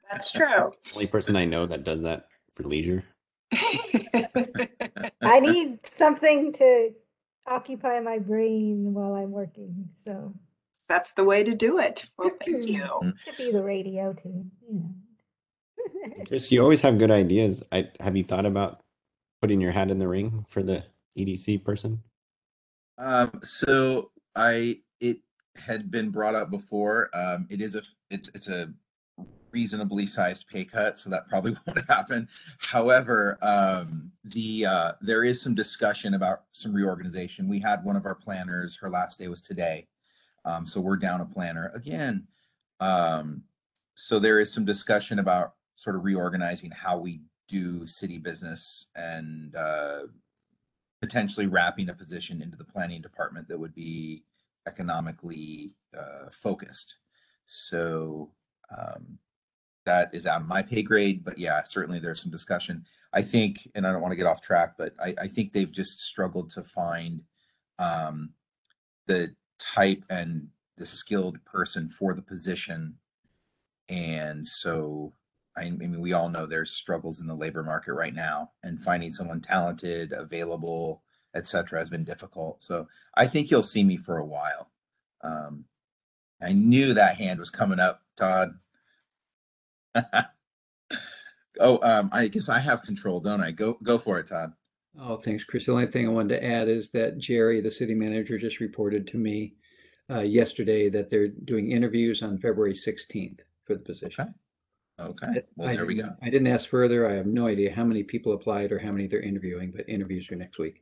That's true. Only person I know that does that for leisure. I need something to occupy my brain while I'm working, so That's the way to do it. Well, thank you. could be the radio too, you know. Chris, you always have good ideas. Have you thought about putting your hat in the ring for the EDC person? So it had been brought up before. It's a reasonably sized pay cut, so that probably won't happen. However, there is some discussion about some reorganization. We had one of our planners, her last day was today. So we're down a planner again. So there is some discussion about sort of reorganizing how we do city business and potentially wrapping a position into the planning department that would be economically focused. So that is out of my pay grade, but yeah, certainly there's some discussion. I think, and I don't want to get off track, but I think they've just struggled to find the type and the skilled person for the position. And so, I mean, we all know there's struggles in the labor market right now, and finding someone talented, available, etc., has been difficult. So I think you'll see me for a while. I knew that hand was coming up, Todd. Oh, I guess I have control, don't I? Go for it, Todd. Oh, thanks, Chris. The only thing I wanted to add is that Jerry, the city manager, just reported to me yesterday that they're doing interviews on February 16th for the position. Okay. Well, there we go. I didn't ask further. I have no idea how many people applied or how many they're interviewing, but interviews are next week.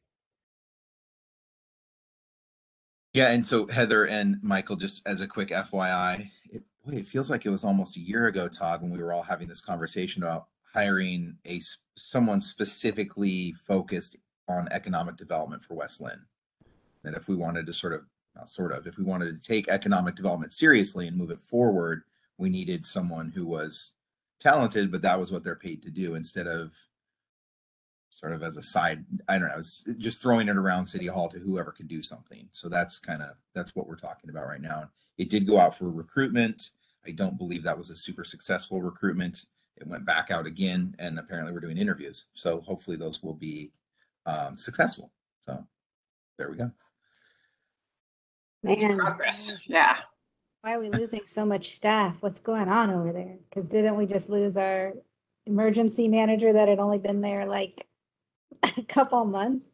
Yeah, and so Heather and Michael, just as a quick FYI, it feels like it was almost a year ago, Todd, when we were all having this conversation about hiring someone specifically focused on economic development for West Lynn. That if we wanted to if we wanted to take economic development seriously and move it forward, we needed someone who was talented, but that was what they're paid to do, instead of sort of as a side, I don't know, just throwing it around City Hall to whoever could do something. So that's what we're talking about right now. It did go out for recruitment. I don't believe that was a super successful recruitment. It went back out again, and apparently we're doing interviews. So hopefully those will be successful. So there we go. It's progress. Yeah. Why are we losing so much staff? What's going on over there? Because didn't we just lose our emergency manager that had only been there like a couple months?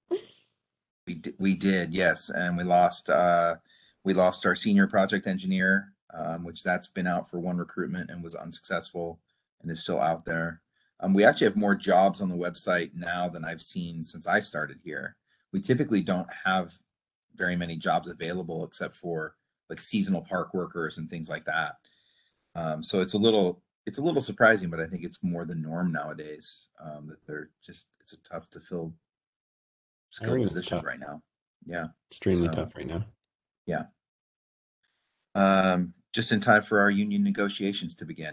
We did, yes, and we lost our senior project engineer, which that's been out for one recruitment and was unsuccessful and is still out there. We actually have more jobs on the website now than I've seen since I started here. We typically don't have very many jobs available except for like seasonal park workers and things like that. So it's a little surprising, but I think it's more the norm nowadays, that it's a tough to fill skilled positions right now. Yeah. Extremely tough right now. Yeah. Just in time for our union negotiations to begin.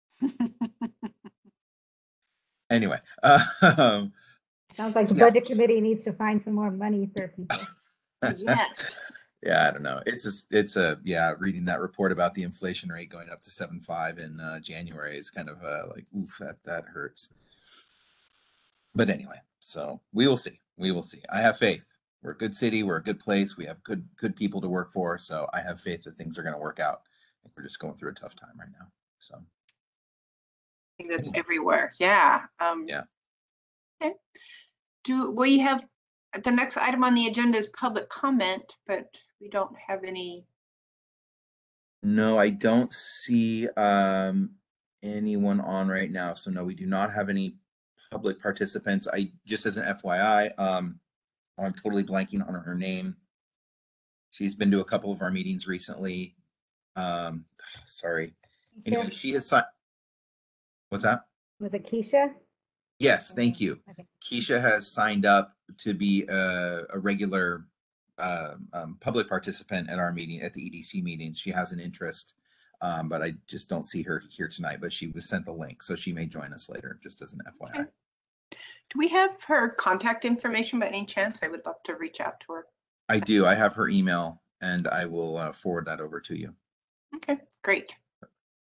Anyway. Sounds like the budget committee needs to find some more money for people. Yes. Yeah, I don't know. Reading that report about the inflation rate going up to 7.5 in January is kind of like, oof, that hurts. But anyway, so we will see. We will see. I have faith. We're a good city. We're a good place. We have good people to work for. So I have faith that things are going to work out. I think we're just going through a tough time right now. So I think that's everywhere. Yeah. Yeah. Okay. Do we have the next item on the agenda is public comment, but we don't have any. No, I don't see anyone on right now. So no, we do not have any public participants. I just, as an FYI, I'm totally blanking on her name. She's been to a couple of our meetings recently. Sorry. Anyway, she has signed. What's that? Was it Keisha? Yes, thank you. Okay. Keisha has signed up to be a regular public participant at our meeting, at the EDC meetings. She has an interest, but I just don't see her here tonight, but she was sent the link, so she may join us later, just as an FYI. Okay. Do we have her contact information by any chance? I would love to reach out to her. I do. I have her email, and I will forward that over to you. Okay, great.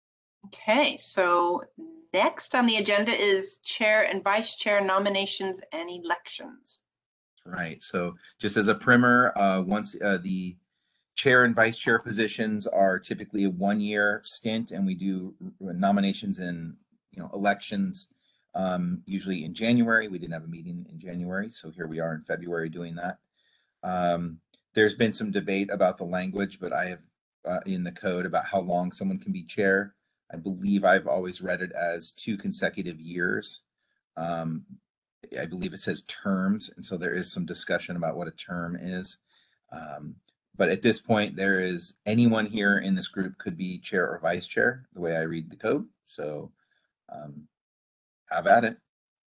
Okay, so next on the agenda is chair and vice chair nominations and elections. Right. So just as a primer, once the chair and vice chair positions are typically a 1-year stint, and we do nominations and elections usually in January. We didn't have a meeting in January, so here we are in February doing that. There's been some debate about the language, but I have in the code about how long someone can be chair. I believe I've always read it as 2 consecutive years. I believe it says terms, and so there is some discussion about what a term is. But at this point, there is anyone here in this group could be chair or vice chair, the way I read the code. So have at it.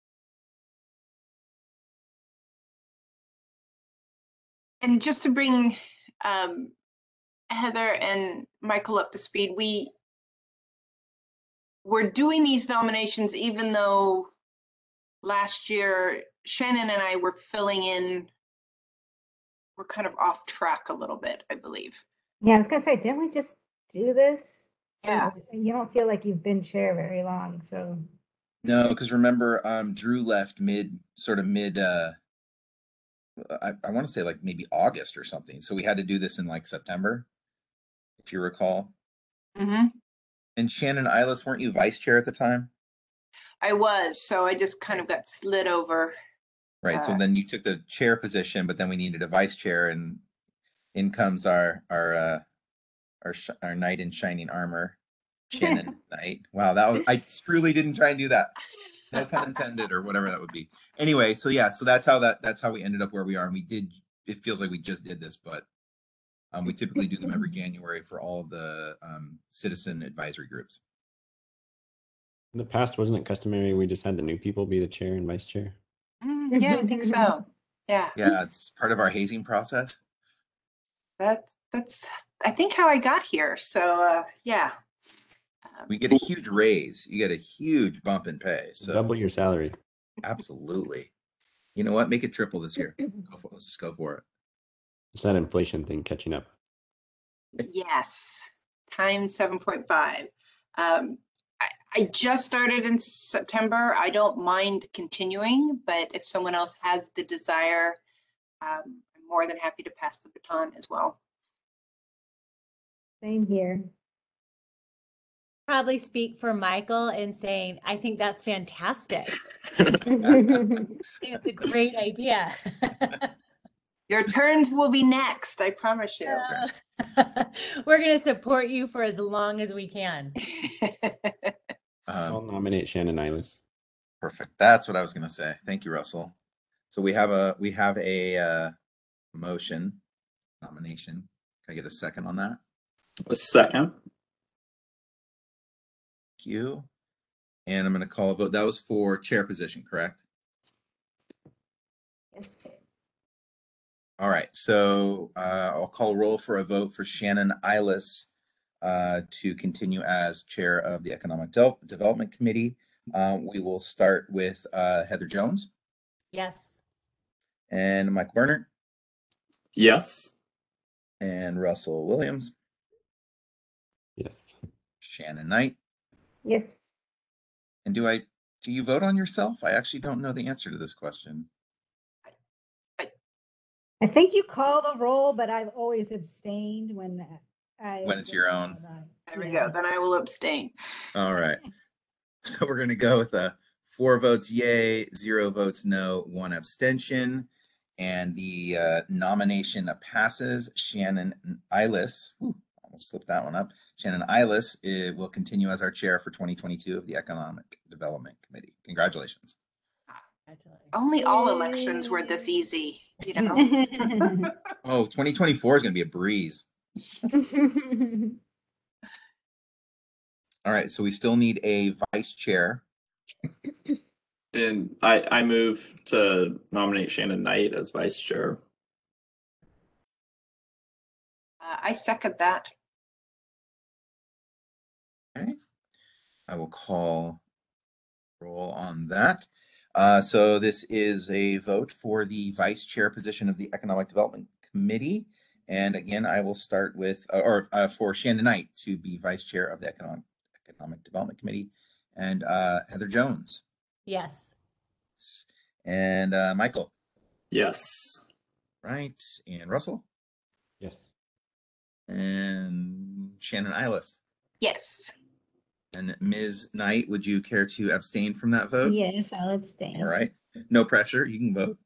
And just to bring Heather and Michael up to speed, we're doing these nominations even though last year Shannon and I were filling in. We're kind of off track a little bit, I believe. Yeah, I was gonna say, didn't we just do this? Yeah. You don't feel like you've been chair very long, so. No, because remember, Drew left mid. I want to say like maybe August or something. So we had to do this in like September, if you recall. Mm-hmm. And Shannon Eilis, weren't you vice chair at the time? I was, so I just kind of got slid over. Right. So then you took the chair position, but then we needed a vice chair, and in comes our knight in shining armor, Shannon Knight. Wow, that was, I truly didn't try and do that. No pun intended, or whatever that would be. Anyway, so yeah, so that's how we ended up where we are. And we did, it feels like we just did this, but we typically do them every January for all of the citizen advisory groups. In the past, wasn't it customary we just had the new people be the chair and vice chair? Yeah, I think so. Yeah. Yeah, it's part of our hazing process. That's I think how I got here. So yeah. We get a huge raise. You get a huge bump in pay. So Double your salary. absolutely. You know what? Make it triple this year. Let's just go for it. It's that inflation thing catching up. Yes, times 7.5. I just started in September. I don't mind continuing, but if someone else has the desire, I'm more than happy to pass the baton as well. Same here. Probably speak for Michael in saying, I think that's fantastic. Yeah. I think it's a great idea. Your turns will be next, I promise you. We're going to support you for as long as we can. I'll nominate Shannon Eilis. Perfect. That's what I was going to say. Thank you, Russell. So we have a motion nomination. Can I get a second on that? A second. Thank you. And I'm going to call a vote. That was for chair position, correct? Yes. All right. So I'll call roll for a vote for Shannon Eilis to continue as chair of the Economic Development Committee. We will start with Heather Jones. Yes. And Mike Werner. Yes. And Russell Williams. Yes. Shannon Knight. Yes. And do you vote on yourself? I actually don't know the answer to this question. I think you called a roll, but I've always abstained when It's your own. There we go. Then I will abstain. All right. So we're going to go with 4 votes yay, 0 votes no, 1 abstention. And the nomination passes. Shannon Eilis, almost slipped that one up. Shannon Eilis will continue as our chair for 2022 of the Economic Development Committee. Congratulations. Only all elections were this easy, you know. Oh, 2024 is going to be a breeze. All right, so we still need a vice chair. And I move to nominate Shannon Knight as vice chair. I second that. Okay, I will call roll on that. So this is a vote for the vice chair position of the Economic Development Committee. And again, I will start with, for Shannon Knight to be vice chair of the Economic Development Committee, and Heather Jones. Yes. And Michael. Yes. Right. And Russell. Yes. And Shannon Eilis. Yes. And Ms. Knight, would you care to abstain from that vote? Yes, I'll abstain. All right. No pressure. You can vote.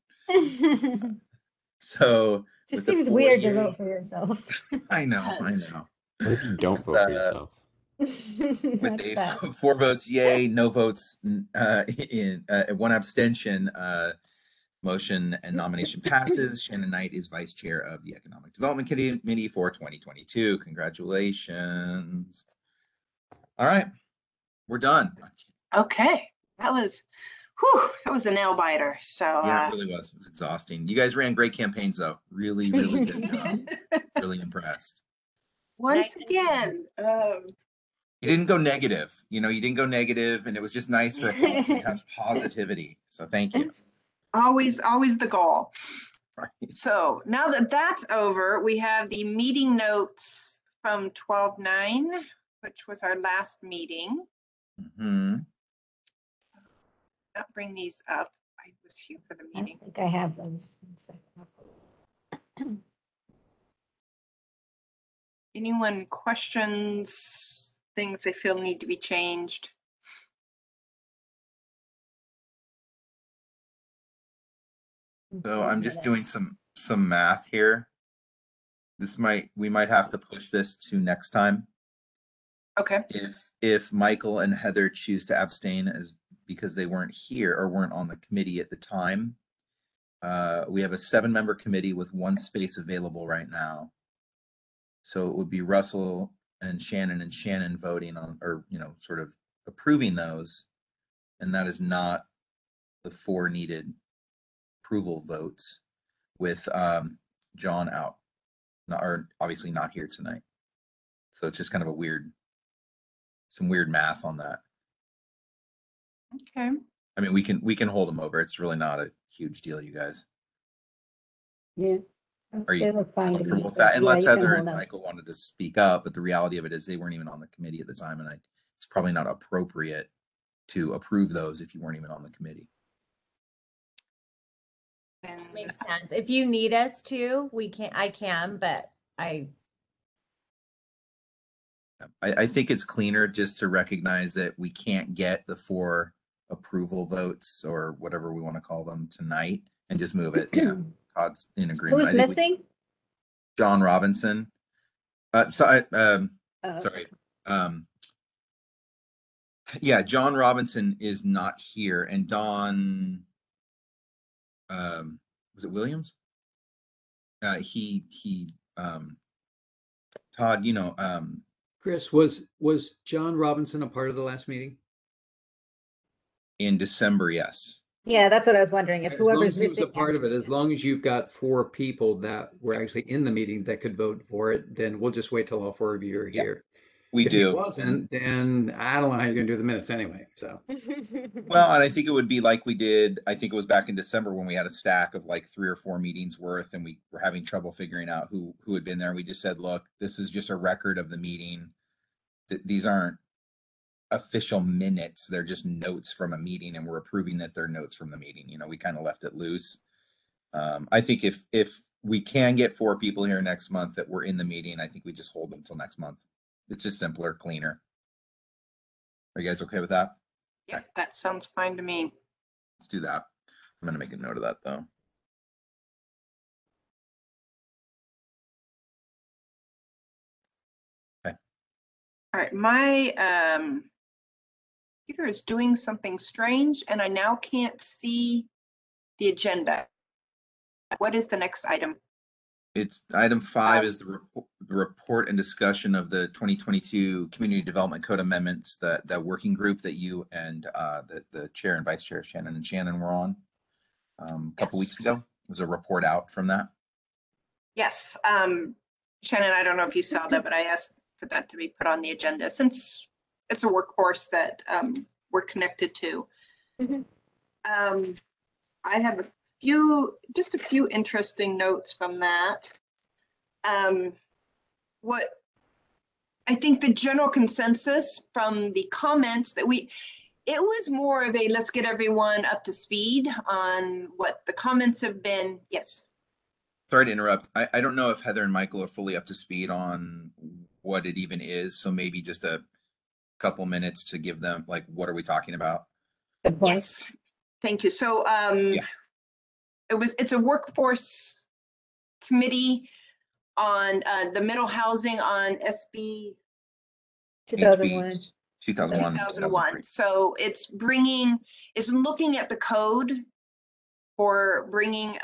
So Just with the seems 4 weird to yay- vote for yourself. I know. Does. What if you don't vote for yourself? With That's a bad. 4 votes yay, no votes, in 1 abstention, motion and nomination passes. Shannon Knight is vice chair of the Economic Development Committee for 2022. Congratulations. All right, we're done. Okay. That was a nail biter. So Yeah, it really was. It was exhausting. You guys ran great campaigns though. Really, really good job. Really impressed. once Nice. again, You didn't go negative. You didn't go negative, and it was just nice for all to have positivity. So thank you. always the goal. Right. So now that that's over, we have the meeting notes from 12/9, which was our last meeting. Mhm. I'll bring these up. I was here for the I meeting. don't think I have those. One second. Anyone questions, things they feel need to be changed? So I'm just doing some math here. We might have to push this to next time. Okay. If Michael and Heather choose to abstain as because they weren't here or weren't on the committee at the time, we have a 7-member committee with 1 space available right now. So it would be Russell and Shannon voting on, or sort of approving those, and that is not the 4 needed approval votes with John out, or obviously not here tonight. So it's just kind of some weird math on that. Okay. I mean, we can hold them over. It's really not a huge deal, you guys. Yeah. Are you They look fine to me. comfortable with so that? yeah, Unless you can Heather hold and up. Michael wanted to speak up, but the reality of it is they weren't even on the committee at the time, and it's probably not appropriate to approve those if you weren't even on the committee. And Makes sense. If you need us to, I can, but I think it's cleaner just to recognize that we can't get the 4 approval votes or whatever we want to call them tonight and just move it. Yeah, Todd's in agreement. Who's I think missing? John Robinson. Sorry. Yeah, John Robinson is not here, and Don. Was it Williams? Todd, Chris, was John Robinson a part of the last meeting? in December, yes. Yeah, that's what I was wondering. If As long whoever's as he was a missing. part of it, actually- as long as you've got 4 people that were actually in the meeting that could vote for it, then we'll just wait till all 4 of you are Yeah, here. We If he do. wasn't, then I don't know how you're gonna do the minutes anyway, so. Well, and I think it would be like we did, I think it was back in December when we had a stack of like 3 or 4 meetings worth, and we were having trouble figuring out who had been there. We just said, look, this is just a record of the meeting. These aren't official minutes. They're just notes from a meeting, and we're approving that they're notes from the meeting. We kind of left it loose. I think if we can get 4 people here next month that were in the meeting, I think we just hold them till next month. It's just simpler, cleaner. Are you guys okay with that? yeah, that sounds fine to me. Let's do that. I'm going to make a note of that though. Okay. All right, my computer is doing something strange, and I now can't see the agenda. What is the next item? It's item 5 is the report and discussion of the 2022 Community Development Code amendments, that working group that you and the chair and vice chair Shannon were on a couple weeks Yes. ago. It was a report out from that. Yes, Shannon, I don't know if you saw that, but I asked for that to be put on the agenda since it's a workforce that we're connected to. Mhm. I have just a few interesting notes from that. What I think the general consensus from the comments that it was more of a, let's get everyone up to speed on what the comments have been. Yes. Sorry to interrupt. I don't know if Heather and Michael are fully up to speed on what it even is. So maybe just a couple minutes to give them, like, what are we talking about? Good point. Yes. Thank you. So Yeah. it's a workforce committee on the middle housing on SB 2001. 2001. 2001. So it's looking at the code for bringing,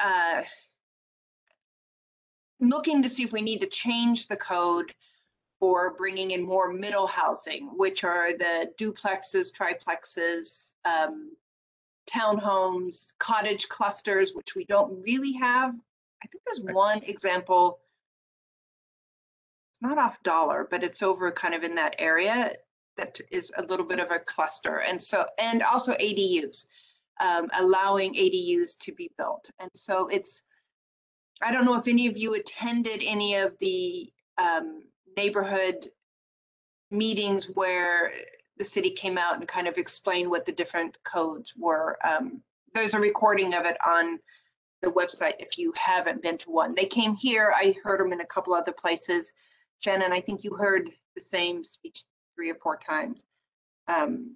looking to see if we need to change the code for bringing in more middle housing, which are the duplexes, triplexes, townhomes, cottage clusters, which we don't really have. I think there's one example. It's not off Dollar, but it's over kind of in that area that is a little bit of a cluster. And so, and also ADUs, allowing ADUs to be built. And so I don't know if any of you attended any of the neighborhood meetings where the city came out and kind of explained what the different codes were. There's a recording of it on the website if you haven't been to one. They came here, I heard them in a couple other places. Shannon, I think you heard the same speech 3 or 4 times. And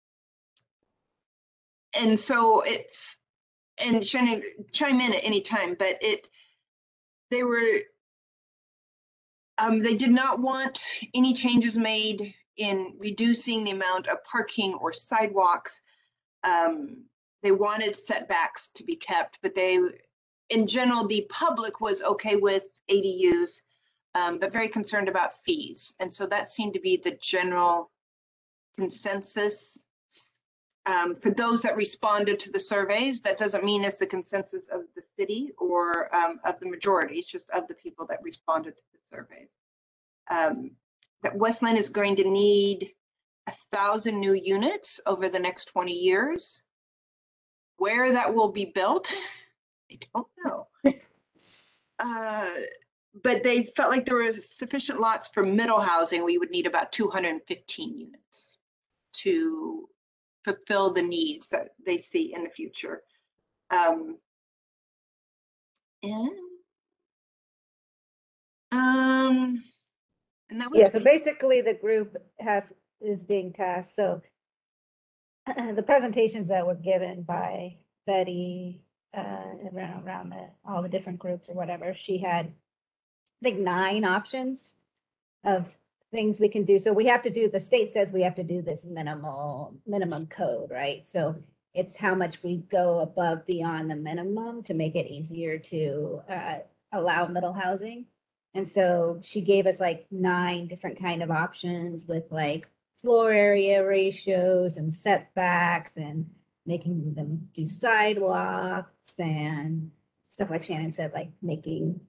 so and Shannon, chime in at any time, but they did not want any changes made in reducing the amount of parking or sidewalks. They wanted setbacks to be kept, but in general, the public was okay with ADUs, but very concerned about fees. And so that seemed to be the general consensus. For those that responded to the surveys, that doesn't mean it's the consensus of the city or of the majority, it's just of the people that responded to the surveys. That Westland is going to need 1,000 new units over the next 20 years. Where that will be built, I don't know. But they felt like there were sufficient lots for middle housing. We would need about 215 units to fulfill the needs that they see in the future. And that was So basically the group is being tasked. So the presentations that were given by Betty around all the different groups or whatever, she had, I think, 9 options of things we can do. So we have to do, the state says we have to do this minimum code, right? So it's how much we go above beyond the minimum to make it easier to allow middle housing. And so she gave us like 9 different kind of options with like floor area ratios and setbacks and making them do sidewalks and stuff like Shannon said, like making,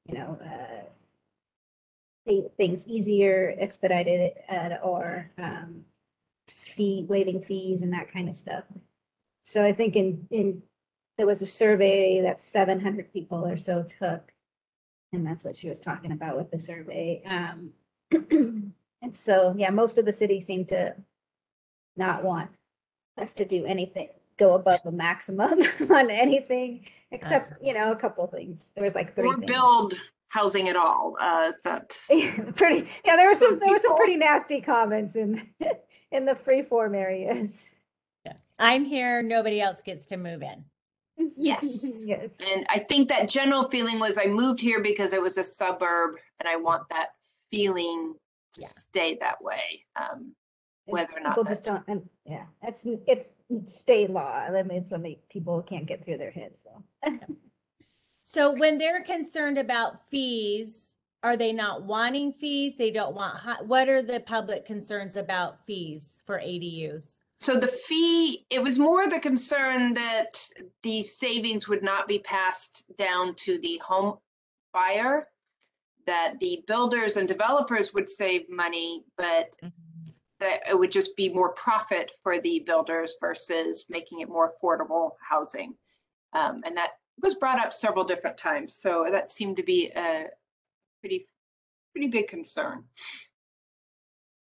things easier, expedited, or waiving fees and that kind of stuff. So I think there was a survey that 700 people or so took, and that's what she was talking about with the survey. And so, yeah, most of the city seemed to not want us to do anything, go above the maximum on anything, except, a couple of things. There was like 3 or things. build housing at all. That there were some pretty nasty comments in the freeform areas. Yes. I'm here, nobody else gets to move in. Yes. Yes. And I think that general feeling was I moved here because it was a suburb and I want that feeling to stay that way. Whether or not people just don't, and it's state law. That means what people can't get through their heads. So. So when they're concerned about fees, are they not wanting fees? They don't want, what are the public concerns about fees for ADUs? So the fee, it was more the concern that the savings would not be passed down to the home buyer, that the builders and developers would save money, but that it would just be more profit for the builders versus making it more affordable housing. And that was brought up several different times. So that seemed to be a pretty big concern.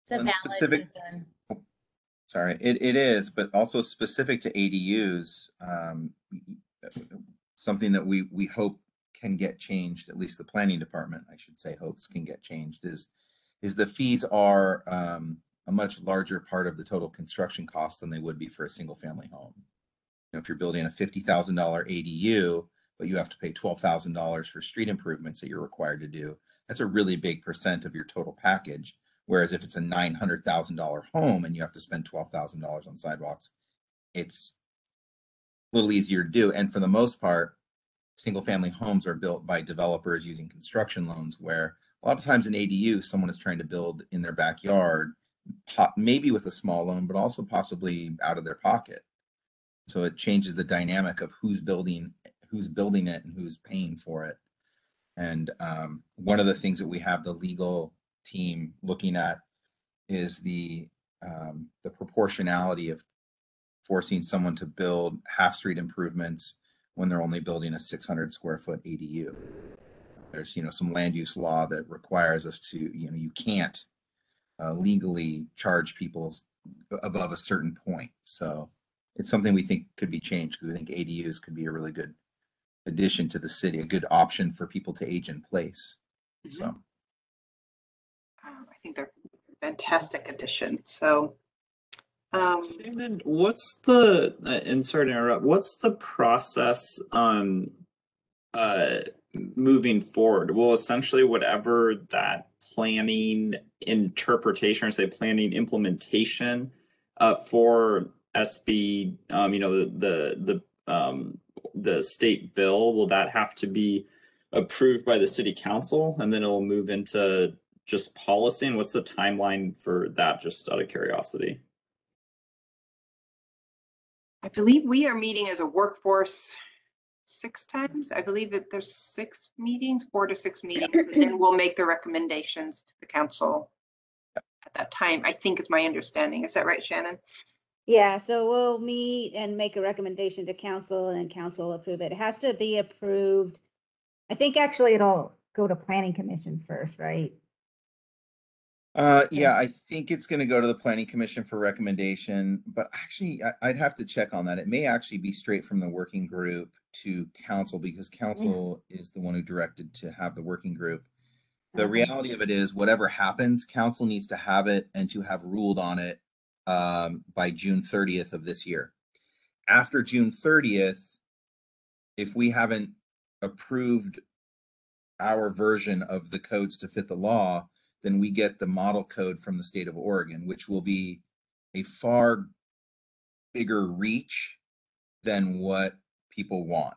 It's a And valid specific- concern. Sorry, it is, but also specific to ADUs, something that we hope can get changed, at least the planning department, I should say, hopes can get changed, is the fees are a much larger part of the total construction cost than they would be for a single family home. You know, if you're building a $50,000 ADU, but you have to pay $12,000 for street improvements that you're required to do, that's a really big percent of your total package. Whereas if it's a $900,000 home and you have to spend $12,000 on sidewalks, it's a little easier to do. And for the most part, single family homes are built by developers using construction loans, where a lot of times in ADU, someone is trying to build in their backyard, maybe with a small loan, but also possibly out of their pocket. So it changes the dynamic of who's building it and who's paying for it. And one of the things that we have the legal team looking at is the proportionality of forcing someone to build half street improvements when they're only building a 600 square foot ADU. There's, you know, some land use law that requires us to, you know, you can't legally charge people above a certain point. So it's something we think could be changed, because we think ADUs could be a really good addition to the city, a good option for people to age in place. So I think they're a fantastic addition. So, Shannon, what's the, and sorry to interrupt, what's the process on moving forward? Well, essentially whatever that planning interpretation, or say planning implementation for SB, you know, the state bill, will that have to be approved by the city council and then it'll move into just policy? And what's the timeline for that, just out of curiosity? I believe we are meeting as a workforce 6 times. I believe that there's 6 meetings, 4 to 6 meetings, and then we'll make the recommendations to the council at that time, I think is my understanding. Is that right, Shannon? Yeah, so we'll meet and make a recommendation to council, and then council will approve it. It has to be approved. I think actually it'll go to planning commission first, right? yeah, I think it's going to go to the planning commission for recommendation, but actually I'd have to check on that. It may actually be straight from the working group to council, because council is the one who directed to have the working group. The reality of it is, whatever happens, council needs to have it and to have ruled on it by June 30th of this year. After June 30th, if we haven't approved our version of the codes to fit the law, then we get the model code from the state of Oregon, which will be a far bigger reach than what people want.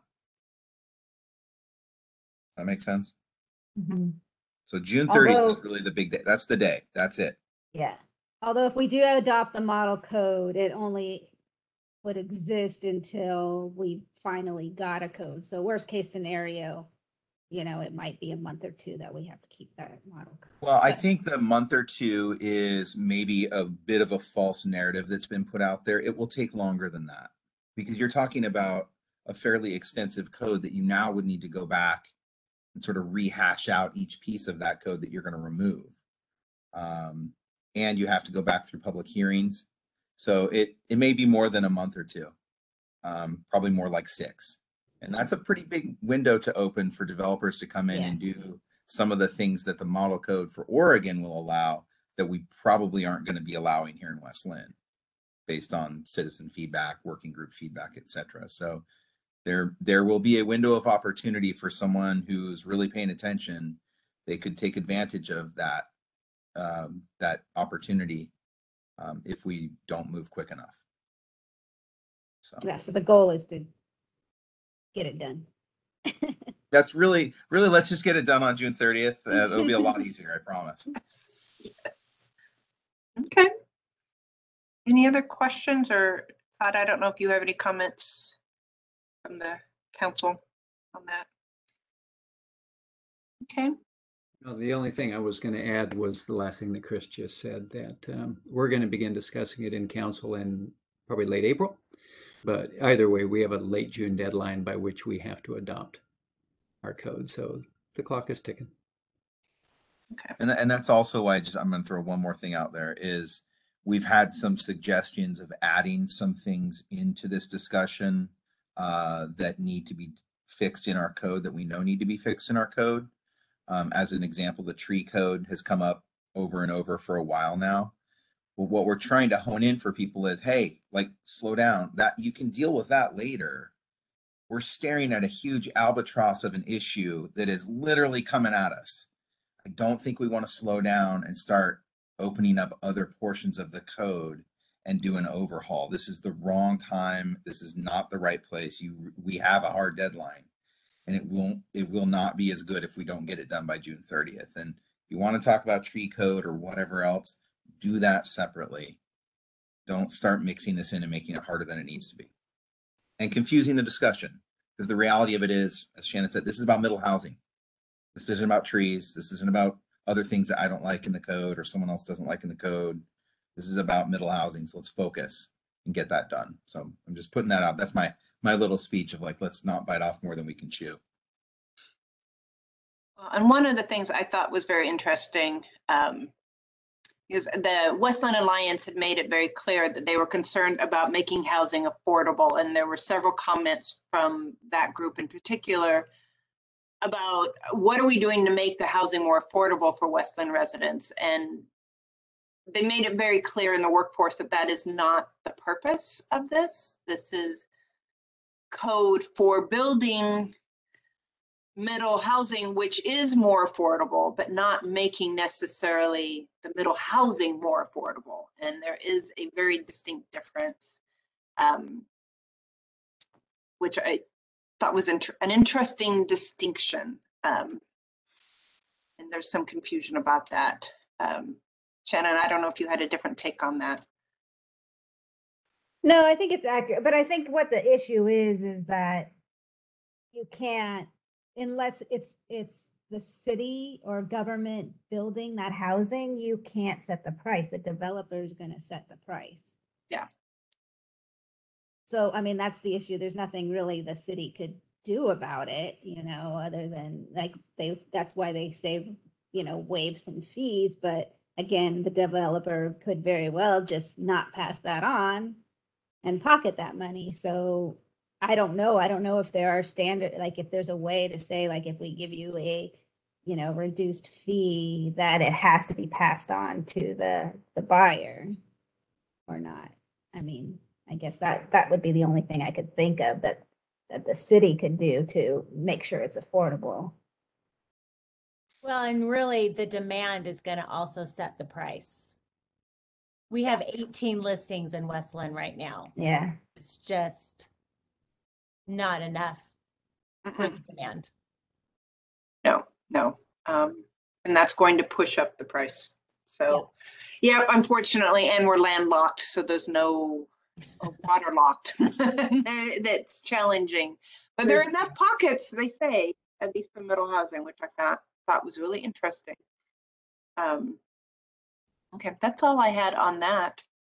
That makes sense? Mhm. So June 30th Although- is really the big day. That's the day. That's it. Yeah, although if we do adopt the model code, it only would exist until we finally got a code. So worst case scenario, you know, it might be a month or 2 that we have to keep that model code. Well, I But- think the month or 2 is maybe a bit of a false narrative that's been put out there. It will take longer than that, because you're talking about a fairly extensive code that you now would need to go back and sort of rehash out each piece of that code that you're going to remove. And you have to go back through public hearings. So it may be more than a month or 2, probably more like 6. And that's a pretty big window to open for developers to come in Yeah. and do some of the things that the model code for Oregon will allow that we probably aren't going to be allowing here in West Linn, based on citizen feedback, working group feedback, etc. So there will be a window of opportunity for someone who's really paying attention. They could take advantage of that that opportunity if we don't move quick enough. So Yeah, so the goal is to get it done. that's really, let's just get it done on June 30th. It'll be a lot easier, I promise. Yes. Okay. Any other questions, or Todd, I don't know if you have any comments from the council on that. Okay. Well, the only thing I was going to add was the last thing that Chris just said, that we're going to begin discussing it in council in probably late April. But either way, we have a late June deadline by which we have to adopt our code. So the clock is ticking. Okay. And that's also why I'm going to throw one more thing out there is we've had some suggestions of adding some things into this discussion that need to be fixed in our code that we know need to be fixed in our code. As an example, the tree code has come up over and over for a while now. But what we're trying to hone in for people is, hey, like slow down, that you can deal with that later. We're staring at a huge albatross of an issue that is literally coming at us. I don't think we want to slow down and start opening up other portions of the code and do an overhaul. This is the wrong time. This is not the right place. We have a hard deadline, and it will not be as good if we don't get it done by June 30th. And if you want to talk about tree code or whatever else, do that separately. Don't start mixing this in and making it harder than it needs to be and confusing the discussion, because the reality of it is, as Shannon said, this is about middle housing. This isn't about trees. This isn't about other things that I don't like in the code or someone else doesn't like in the code. This is about middle housing. So let's focus and get that done. So I'm just putting that out. That's my little speech of like, let's not bite off more than we can chew. And one of the things I thought was very interesting, because the Westland Alliance had made it very clear that they were concerned about making housing affordable. And there were several comments from that group in particular about what are we doing to make the housing more affordable for Westland residents. And they made it very clear in the workforce that that is not the purpose of this. This is code for building middle housing, which is more affordable, but not making necessarily the middle housing more affordable. And there is a very distinct difference, which I thought was an interesting distinction. And there's some confusion about that. Shannon, I don't know if you had a different take on that. No, I think it's accurate, but I think what the issue is that you can't, unless it's the city or government building that housing, you can't set the price. The developer is going to set the price. Yeah. So, I mean, that's the issue. There's nothing really the city could do about it, other than like that's why they say, waive some fees. But again, the developer could very well just not pass that on and pocket that money. So I don't know. I don't know if there are standard, like if there's a way to say, like, if we give you a, reduced fee, that it has to be passed on to the buyer or not. I mean, I guess that would be the only thing I could think of that the city could do to make sure it's affordable. Well, and really the demand is going to also set the price. We have 18 listings in Westland right now. Yeah. It's just not enough for the demand. No. And that's going to push up the price. So, yeah, unfortunately, and we're landlocked, so there's no waterlocked. That's challenging. But there are enough pockets, they say, at least for middle housing, which I thought was really interesting. Okay, that's all I had on that.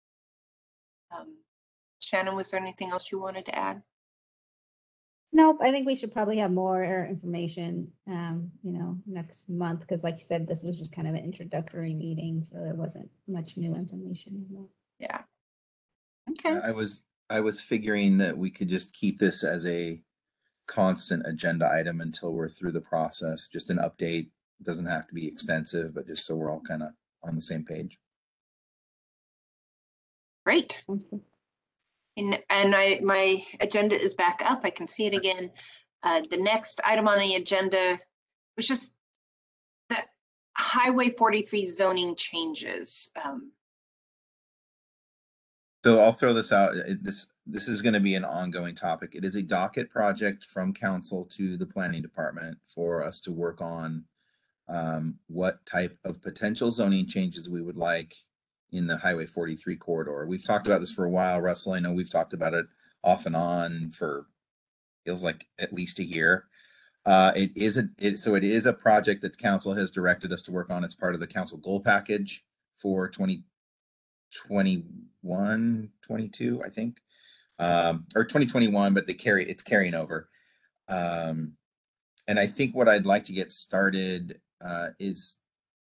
Shannon, was there anything else you wanted to add? Nope, I think we should probably have more information, next month, because like you said, this was just kind of an introductory meeting, so there wasn't much new information in there. Yeah. Okay. I was figuring that we could just keep this as a constant agenda item until we're through the process. Just an update. It doesn't have to be extensive, but just so we're all kind of on the same page. Great. And my agenda is back up. I can see it again. The next item on the agenda was just the Highway 43 zoning changes. So I'll throw this out. This is going to be an ongoing topic. It is a docket project from council to the planning department for us to work on what type of potential zoning changes we would like in the Highway 43 corridor. We've talked about this for a while, Russell. I know we've talked about it off and on for feels like at least a year. It is a project that the council has directed us to work on. It's part of the council goal package for 2021, 22, I think, or 2021, but it's carrying over. And I think what I'd like to get started is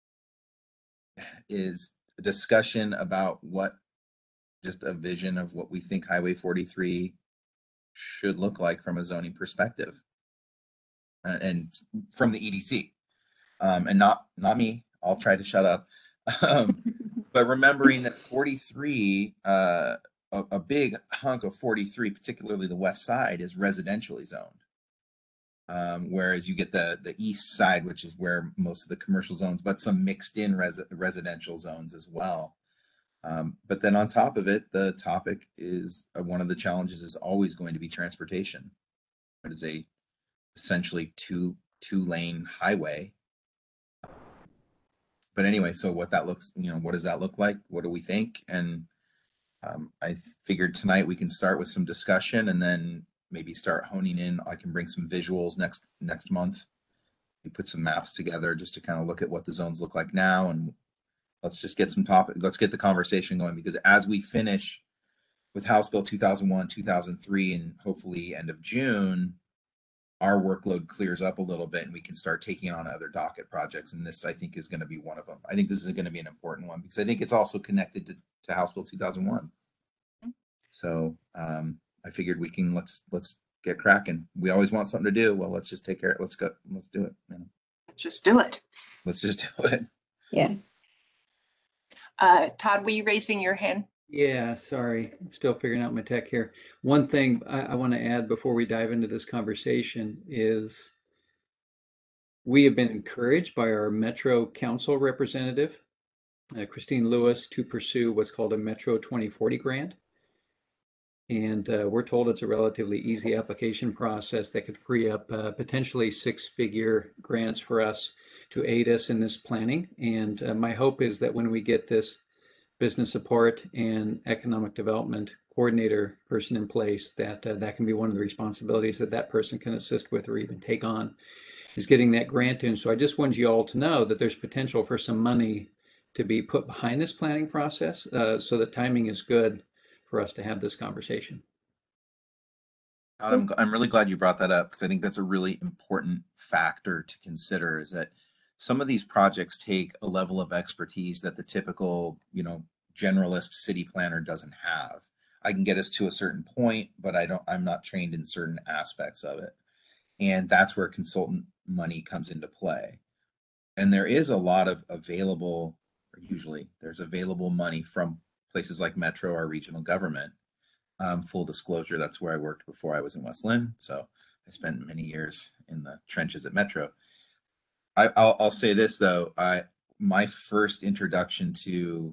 is a discussion about just a vision of what we think Highway 43 should look like from a zoning perspective, and from the EDC, and not me. I'll try to shut up. But remembering that 43, a big hunk of 43, particularly the west side, is residentially zoned. Whereas you get the east side, which is where most of the commercial zones, but some mixed in residential zones as well. But then on top of it, the topic is one of the challenges is always going to be transportation. It is essentially two lane highway. But anyway, so what that looks, what does that look like? What do we think? And I figured tonight we can start with some discussion and then maybe start honing in. I can bring some visuals next month. We put some maps together just to kind of look at what the zones look like now, and let's just get let's get the conversation going, because as we finish with House Bill 2001, 2003, and hopefully end of June, our workload clears up a little bit and we can start taking on other docket projects. And this, I think, is going to be one of them. I think this is going to be an important one because I think it's also connected to House Bill 2001. So I figured let's get cracking. We always want something to do. Well, let's just take care of it. Let's go. Let's do it. Let's just do it. Let's just do it. Yeah. Todd, were you raising your hand? Yeah, sorry. I'm still figuring out my tech here. One thing I want to add before we dive into this conversation is we have been encouraged by our Metro Council representative, Christine Lewis, to pursue what's called a Metro 2040 grant. And we're told it's a relatively easy application process that could free up potentially six-figure grants for us to aid us in this planning. And my hope is that when we get this business support and economic development coordinator person in place, that that can be one of the responsibilities that person can assist with or even take on, is getting that grant in. So I just want you all to know that there's potential for some money to be put behind this planning process, so the timing is good for us to have this conversation. I'm really glad you brought that up, because I think that's a really important factor to consider, is that some of these projects take a level of expertise that the typical, generalist city planner doesn't have. I can get us to a certain point, but I'm not trained in certain aspects of it. And that's where consultant money comes into play. And there is a lot of available, or usually there's available money from places like Metro or regional government. Full disclosure, that's where I worked before I was in West Lynn. So I spent many years in the trenches at Metro. I'll say this though, my first introduction to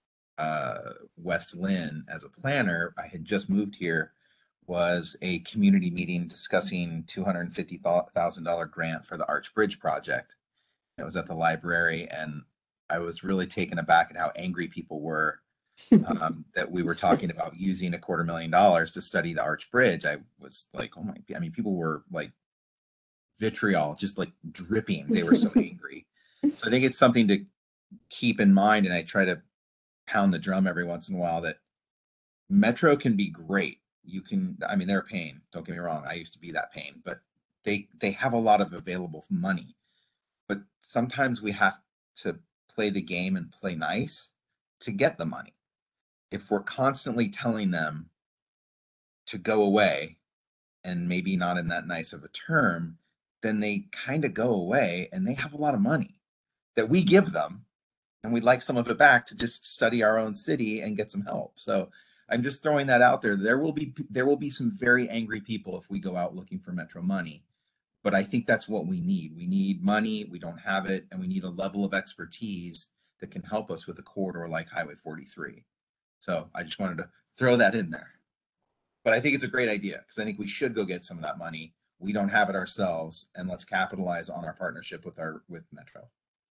West Lynn as a planner, I had just moved here, was a community meeting discussing $250,000 grant for the Arch Bridge project. It was at the library, and I was really taken aback at how angry people were that we were talking about using $250,000 to study the Arch Bridge. I was like, oh my, people were like vitriol, just like dripping. They were so angry. So I think it's something to keep in mind, and I try to pound the drum every once in a while that Metro can be great. They're a pain, don't get me wrong. I used to be that pain, but they have a lot of available money. But sometimes we have to play the game and play nice to get the money. If we're constantly telling them to go away, and maybe not in that nice of a term, then they kind of go away, and they have a lot of money that we give them, and we'd like some of it back to just study our own city and get some help. So I'm just throwing that out there. There will be some very angry people if we go out looking for Metro money, but I think that's what we need. We need money, we don't have it, and we need a level of expertise that can help us with a corridor like Highway 43. So I just wanted to throw that in there. But I think it's a great idea, because I think we should go get some of that money. We don't have it ourselves, and let's capitalize on our partnership with Metro.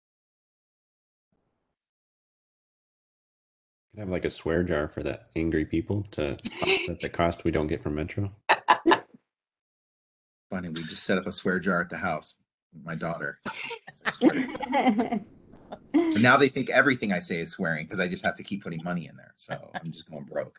Could have like a swear jar for the angry people to offset the cost we don't get from Metro. Funny, we just set up a swear jar at the house. My daughter. I swear. But now they think everything I say is swearing, because I just have to keep putting money in there. So I'm just going broke.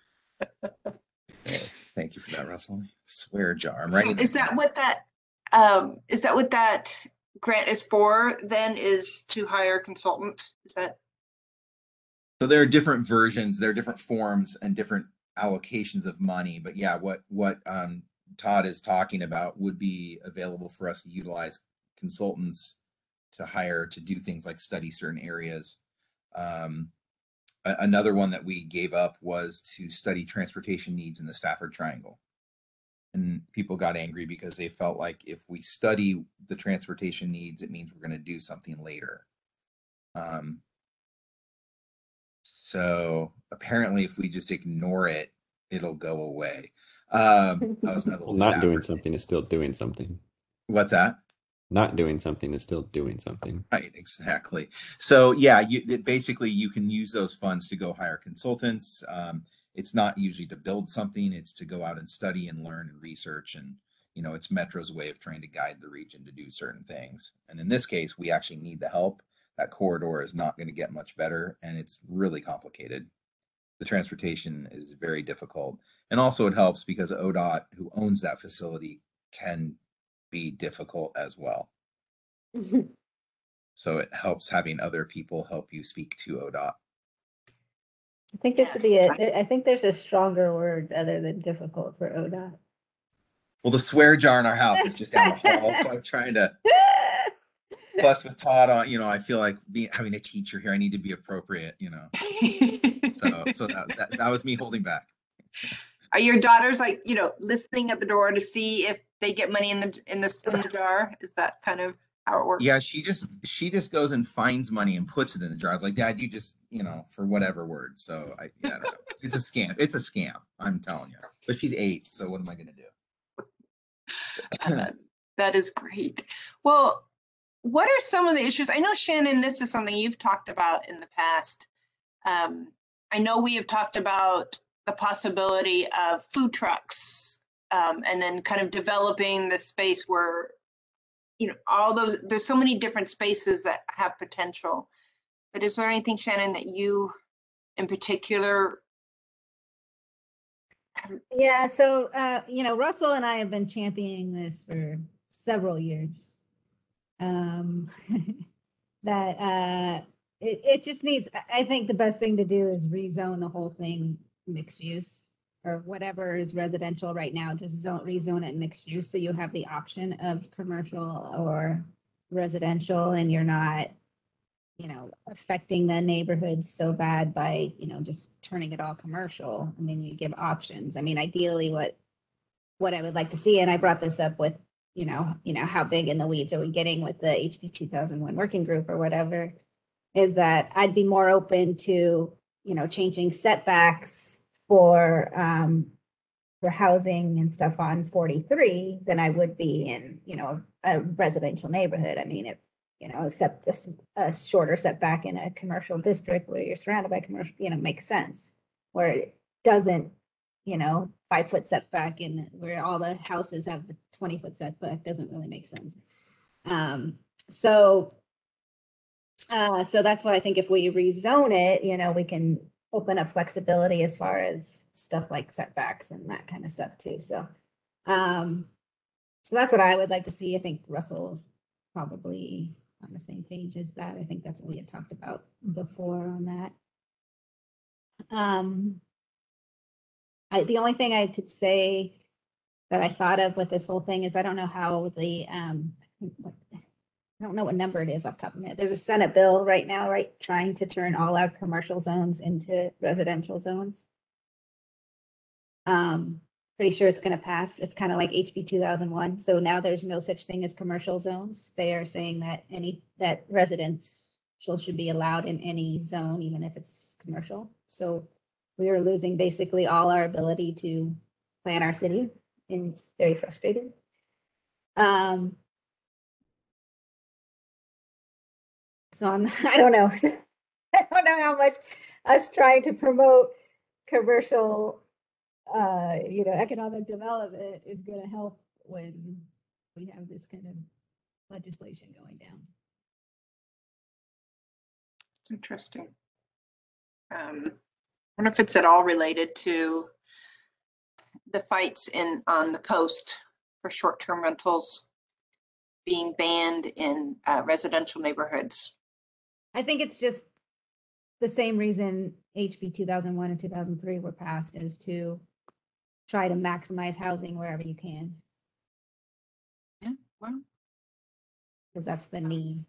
Thank you for that, Russell. Swear jar. I'm writing. Is that what that grant is for then is to hire a consultant. Is that? So there are different versions, there are different forms and different allocations of money. But yeah, what Todd is talking about would be available for us to utilize consultants to hire to do things like study certain areas. Another one that we gave up was to study transportation needs in the Stafford Triangle. And people got angry because they felt like if we study the transportation needs, it means we're going to do something later. So apparently if we just ignore it, it'll go away. That was my little Well, not doing Stafford. something is still doing something. What's that? Not doing something is still doing something. Right, exactly. So yeah, basically you can use those funds to go hire consultants. It's not usually to build something, it's to go out and study and learn and research. And, you know, it's Metro's way of trying to guide the region to do certain things. And in this case, we actually need the help. That corridor is not going to get much better, and it's really complicated. The transportation is very difficult. And also it helps because ODOT, who owns that facility, can be difficult as well. So it helps having other people help you speak to ODOT. I think there should be Yes, I think there's a stronger word other than difficult for ODOT. Well, the swear jar in our house is just down the hall, so I'm trying to. Plus, with Todd on, you know, I feel like having a teacher here, I need to be appropriate, you know. So that was me holding back. Are your daughters like, you know, listening at the door to see if they get money in the jar? Is that kind of how it works? Yeah, she just goes and finds money and puts it in the jar. I was like, Dad, you just, you know, for whatever word. So I don't know. It's a scam. It's a scam. I'm telling you. But she's 8, so what am I gonna do? That is great. Well, what are some of the issues? I know, Shannon, this is something you've talked about in the past. I know we have talked about the possibility of food trucks, and then kind of developing the space where, you know, all those, there's so many different spaces that have potential. But is there anything, Shannon, that you in particular? Yeah, so you know, Russell and I have been championing this for several years. That it just needs, I think the best thing to do is rezone the whole thing mixed use, or whatever is residential right now, just rezone it mixed use, so you have the option of commercial or residential, and you're not, you know, affecting the neighborhood so bad by, you know, just turning it all commercial. I mean, you give options. I mean, ideally what I would like to see, and I brought this up with, you know, how big in the weeds are we getting with the HB 2001 working group or whatever, is that I'd be more open to, you know, changing setbacks for housing and stuff on 43 than I would be in, you know, a residential neighborhood. I mean, if, you know, except a shorter setback in a commercial district where you're surrounded by commercial, you know, makes sense. Where it doesn't, you know, 5-foot setback in where all the houses have the 20-foot setback doesn't really make sense. So that's why I think if we rezone it, you know, we can open up flexibility as far as stuff like setbacks and that kind of stuff too. So that's what I would like to see. I think Russell's probably on the same page as that. I think that's what we had talked about before on that. The only thing I could say that I thought of with this whole thing is I don't know how the I don't know what number it is off the top of my head. There's a Senate bill right now, right, trying to turn all our commercial zones into residential zones. Pretty sure it's going to pass. It's kind of like HB 2001. So now there's no such thing as commercial zones. They are saying that residents should be allowed in any zone, even if it's commercial. So we are losing basically all our ability to plan our city, and it's very frustrating. So I don't know. I don't know how much us trying to promote commercial, you know, economic development is going to help when we have this kind of legislation going down. It's interesting. I wonder if it's at all related to the fights on the coast for short-term rentals. being banned in residential neighborhoods. I think it's just the same reason HB 2001 and 2003 were passed, is to try to maximize housing wherever you can, Yeah, well, because that's the need.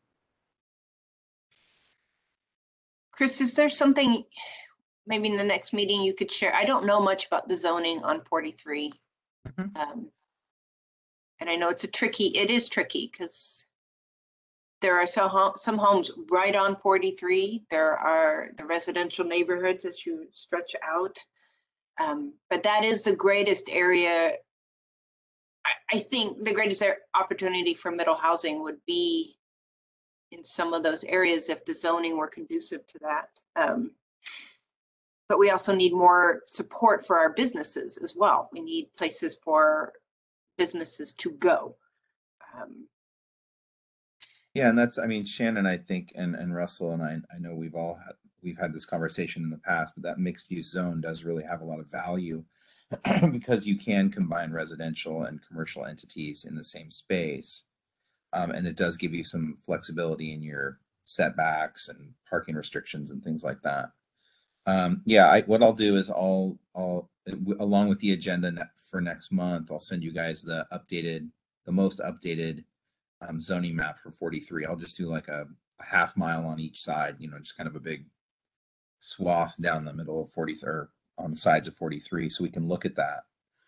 Chris, is there something maybe in the next meeting you could share? I don't know much about the zoning on 43. Mhm. And I know it is tricky because there are some homes right on 43. There are the residential neighborhoods as you stretch out. But that is the greatest area. I think the greatest opportunity for middle housing would be in some of those areas if the zoning were conducive to that. But we also need more support for our businesses as well. We need places for businesses to go. Yeah, and that's, I mean, Shannon, I think, and Russell and I know we've had this conversation in the past, but that mixed use zone does really have a lot of value because you can combine residential and commercial entities in the same space. And it does give you some flexibility in your setbacks and parking restrictions and things like that. Yeah, what I'll do is I'll along with the agenda for next month, I'll send you guys the most updated zoning map for 43. I'll just do like a half mile on each side, just kind of a big swath down the middle of 40 or on the sides of 43, so we can look at that.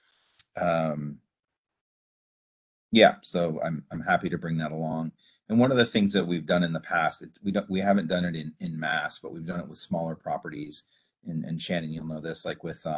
Yeah, so I'm happy to bring that along. And one of the things that we've done in the past, we haven't done it in mass, but we've done it with smaller properties. And Shannon, you'll know this, like with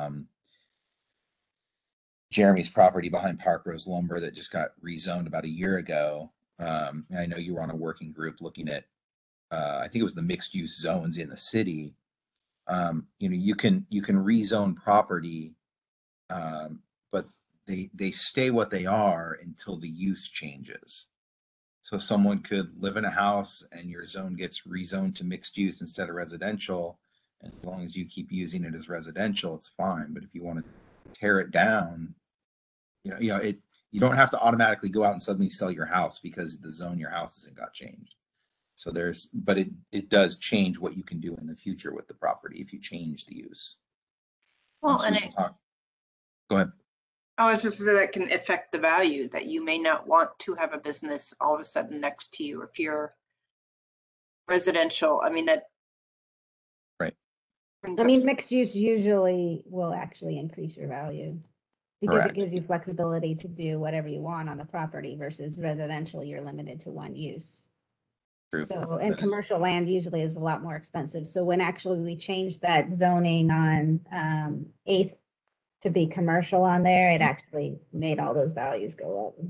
Jeremy's property behind Park Rose Lumber that just got rezoned about a year ago. And I know you were on a working group looking at, I think it was the mixed use zones in the city. You can rezone property, but they stay what they are until the use changes. So someone could live in a house and your zone gets rezoned to mixed use instead of residential. And as long as you keep using it as residential, it's fine. But if you want to tear it down, you don't have to automatically go out and suddenly sell your house because the zone your house hasn't got changed. So but it does change what you can do in the future with the property if you change the use. Well, So and we can talk. Go ahead. I was just saying that can affect the value, that you may not want to have a business all of a sudden next to you if you're residential. I mean, that. Right. I mean, mixed use usually will actually increase your value because Correct. it gives you flexibility to do whatever you want on the property versus residential, you're limited to one use. True. So, and commercial land usually is a lot more expensive. So when actually we changed that zoning on 8th to be commercial on there, it actually made all those values go up.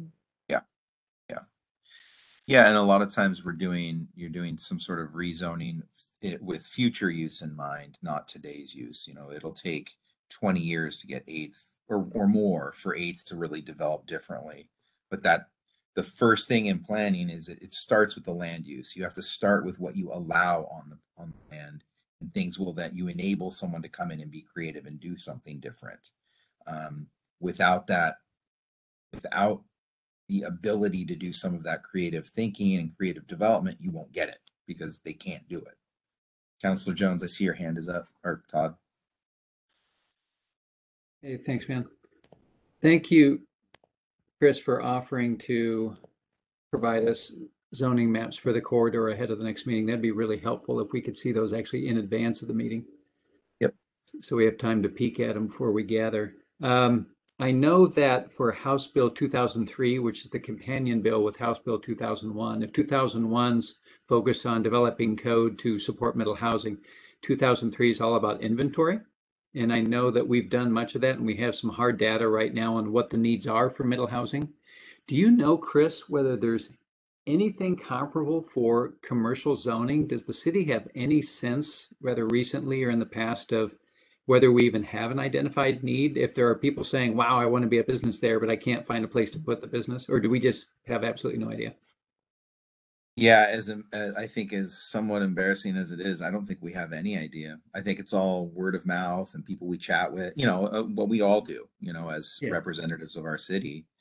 Yeah, and a lot of times you're doing some sort of rezoning with future use in mind, not today's use. It'll take 20 years to get 8th or more for 8th to really develop differently. But the first thing in planning is it starts with the land use. You have to start with what you allow on the land, and things that you enable someone to come in and be creative and do something different. Without the ability to do some of that creative thinking and creative development, you won't get it because they can't do it. Councilor Jones, I see your hand is up, or Todd. Hey, thanks, man. Thank you, Chris, for offering to provide us zoning maps for the corridor ahead of the next meeting. That'd be really helpful if we could see those actually in advance of the meeting. Yep. So we have time to peek at them before we gather. I know that for House Bill 2003, which is the companion bill with House Bill 2001, if 2001's focused on developing code to support middle housing, 2003 is all about inventory. And I know that we've done much of that, and we have some hard data right now on what the needs are for middle housing. Do you know, Chris, whether there's anything comparable for commercial zoning? Does the city have any sense, whether recently or in the past, of whether we even have an identified need? If there are people saying, wow, I want to be a business there, but I can't find a place to put the business, or do we just have absolutely no idea? Yeah, I think as somewhat embarrassing as it is, I don't think we have any idea. I think it's all word of mouth and people we chat with, what we all do, as representatives of our city.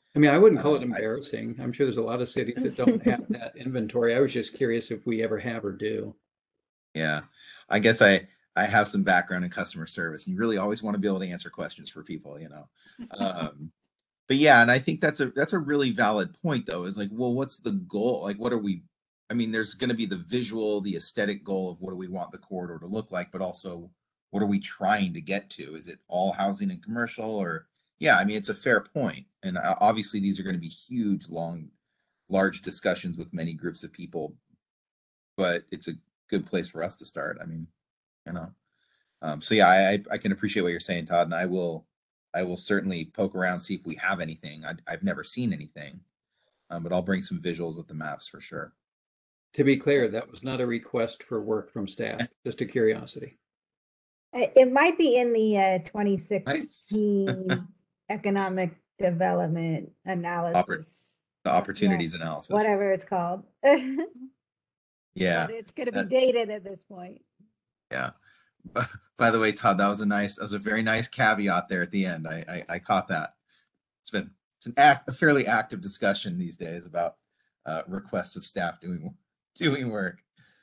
I mean, I wouldn't call it I- embarrassing. I'm sure there's a lot of cities that don't have that inventory. I was just curious if we ever have or do. Yeah, I guess I have some background in customer service, and you really always want to be able to answer questions for people, you know. But yeah, and I think that's a really valid point, though. Is like, well, what's the goal? Like, what are we? I mean, there's going to be the visual, the aesthetic goal of what do we want the corridor to look like, but also what are we trying to get to? Is it all housing and commercial, or yeah? I mean, it's a fair point, and obviously these are going to be huge, large discussions with many groups of people, but it's a good place for us to start. I mean, you know. So yeah, I can appreciate what you're saying, Todd, and I will certainly poke around, see if we have anything. I've never seen anything, but I'll bring some visuals with the maps for sure. To be clear, that was not a request for work from staff, just a curiosity. It might be in the 2016 economic development analysis, The opportunities analysis. whatever it's called. Yeah. But it's going to be that- dated at this point. Yeah. By the way, Todd, that was a very nice caveat there at the end. I caught that. It's a fairly active discussion these days about requests of staff doing work.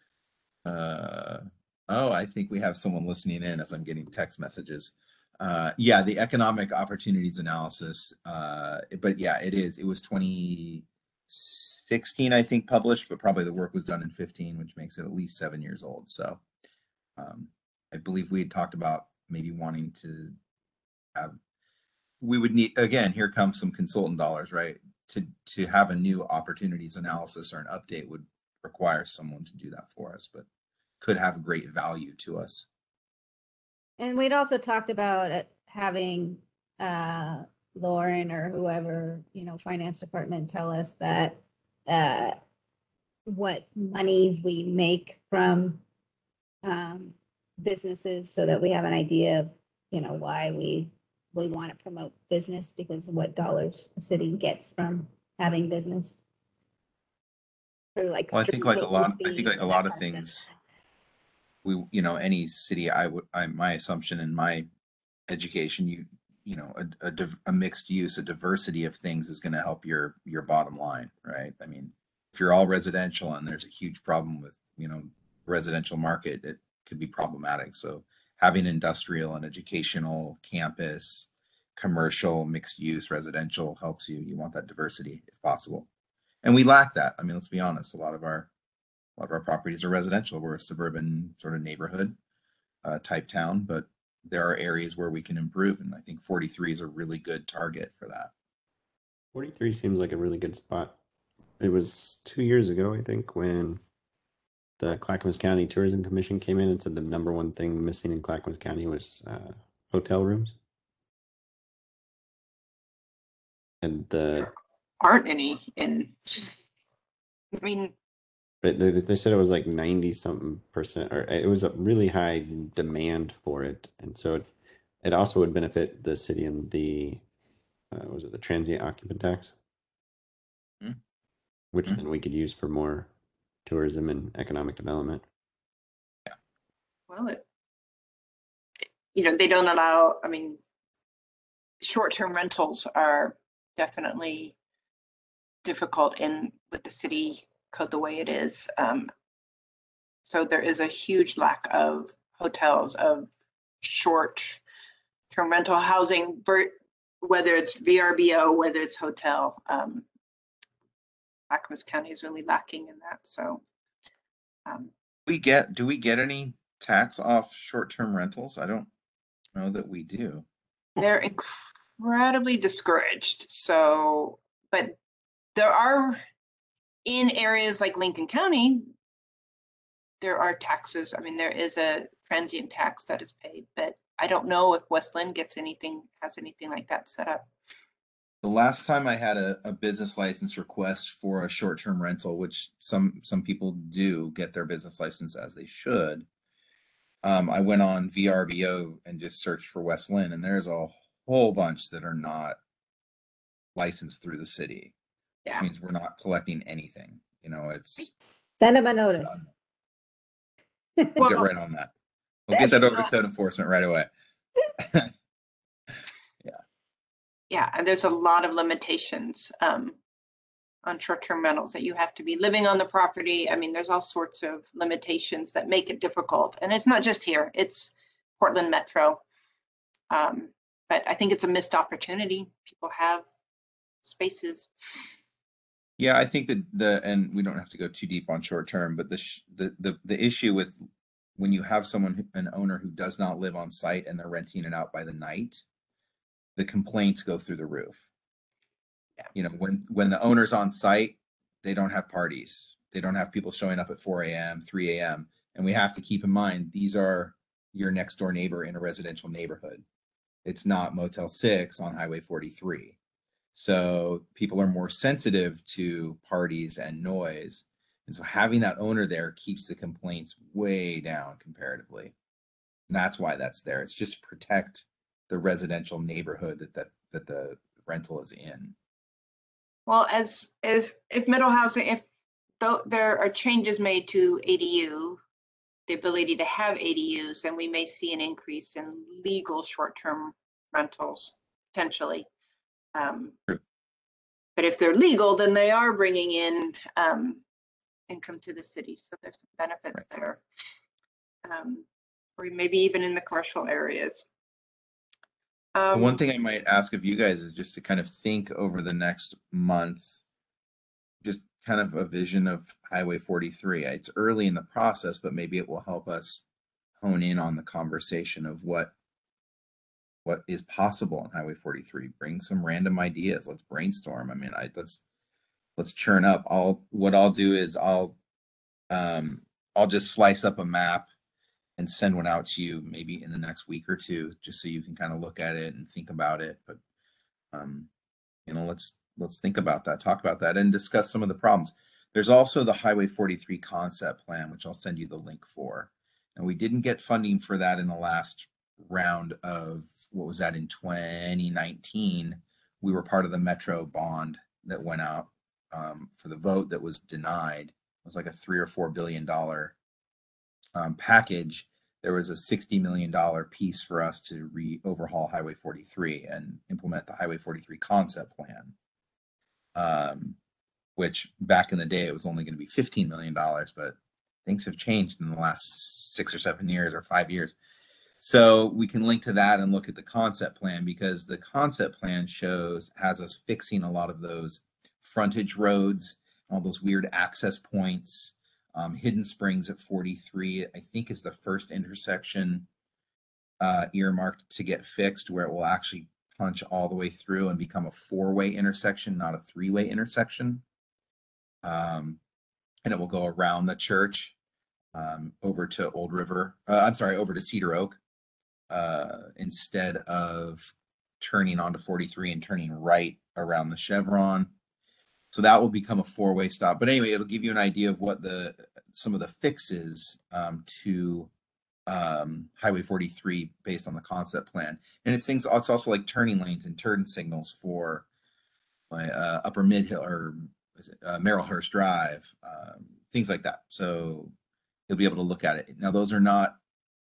Oh, I think we have someone listening in as I'm getting text messages. Yeah, the economic opportunities analysis. But yeah, it was 2016, I think, published, but probably the work was done in 15, which makes it at least 7 years old. So I believe we had talked about maybe wanting to we would need, again, here comes some consultant dollars, right? To have a new opportunities analysis or an update would require someone to do that for us, but could have great value to us. And we'd also talked about having Lauren or whoever, finance department tell us that what monies we make from businesses, so that we have an idea of, why we want to promote business, because what dollars the city gets from having business. Or like, Well, I think like a lot of stuff. things, any city, my assumption in my education, a mixed use, a diversity of things is going to help your bottom line, right? I mean, if you're all residential and there's a huge problem with, residential market, it could be problematic. So having industrial and educational, campus, commercial, mixed use, residential helps you. You want that diversity if possible. And we lack that. I mean, let's be honest, a lot of our properties are residential. We're a suburban sort of neighborhood type town, but there are areas where we can improve. And I think 43 is a really good target for that. 43 seems like a really good spot. It was 2 years ago, I think, when the Clackamas County Tourism Commission came in and said the number one thing missing in Clackamas County was hotel rooms. And Aren't any in, I mean, they said it was like 90 something percent, or it was a really high demand for it. And so it also would benefit the city and the, was it the transient occupant tax? Which then we could use for more tourism and economic development. well, they don't allow, I mean, short-term rentals are definitely difficult with the city code the way it is. So there is a huge lack of hotels, of short-term rental housing, whether it's VRBO, whether it's hotel. Clackamas County is really lacking in that. So do we get any tax off short-term rentals? I don't know that we do. they're incredibly discouraged. So, but there are, in areas like Lincoln County, there are taxes. I mean, there is a transient tax that is paid, but I don't know if West Linn has anything like that set up. The last time I had a business license request for a short-term rental, which some people do get their business license as they should, I went on VRBO and just searched for West Linn, and there's a whole bunch that are not licensed through the city, which means we're not collecting anything. It's Send them a notice. We'll get right on that. We'll get that over to code enforcement right away. Yeah, and there's a lot of limitations on short-term rentals that you have to be living on the property. I mean, there's all sorts of limitations that make it difficult. And it's not just here, it's Portland Metro. But I think it's a missed opportunity. People have spaces. Yeah, I think that and we don't have to go too deep on short term, but the issue with when you have an owner who does not live on site and they're renting it out by the night, the complaints go through the roof. Yeah. You know, when the owner's on site, they don't have parties. They don't have people showing up at 4 a.m., 3 a.m. And we have to keep in mind, these are your next door neighbor in a residential neighborhood. It's not Motel 6 on Highway 43. So people are more sensitive to parties and noise. And so having that owner there keeps the complaints way down comparatively. And that's why that's there. It's just to protect the residential neighborhood that the rental is in. Well, if middle housing, if there are changes made to ADU, the ability to have ADUs, then we may see an increase in legal short-term rentals potentially. But if they're legal, then they are bringing in income to the city. So there's some benefits there. Or maybe even in the commercial areas. The one thing I might ask of you guys is just to kind of think over the next month, just kind of a vision of Highway 43. It's early in the process, but maybe it will help us hone in on the conversation of what is possible on Highway 43. Bring some random ideas. Let's brainstorm. I mean, let's churn up. What I'll do is I'll just slice up a map and send one out to you maybe in the next week or two, just so you can kind of look at it and think about it. But you know, let's think about that, talk about that, and discuss some of the problems. There's also the Highway 43 concept plan, which I'll send you the link for. And we didn't get funding for that in the last round of, what was that, in 2019. We were part of the Metro bond that went out for the vote that was denied. It was like a $3 or $4 billion package. There was a $60 million piece for us to overhaul Highway 43 and implement the Highway 43 concept plan, which back in the day it was only going to be $15 million, but things have changed in the last 6 or 7 years or 5 years. So we can link to that and look at the concept plan, because the concept plan has us fixing a lot of those frontage roads, all those weird access points. Hidden Springs at 43, I think, is the first intersection earmarked to get fixed, where it will actually punch all the way through and become a 4-way intersection, not a 3-way intersection. And it will go around the church over to over to Cedar Oak, instead of turning onto 43 and turning right around the Chevron. So that will become a 4-way stop. But anyway, it'll give you an idea of what some of the fixes to Highway 43 based on the concept plan. And it's also like turning lanes and turn signals for Upper Mid Hill, or Merrillhurst Drive, things like that. So you'll be able to look at it. Now, those are not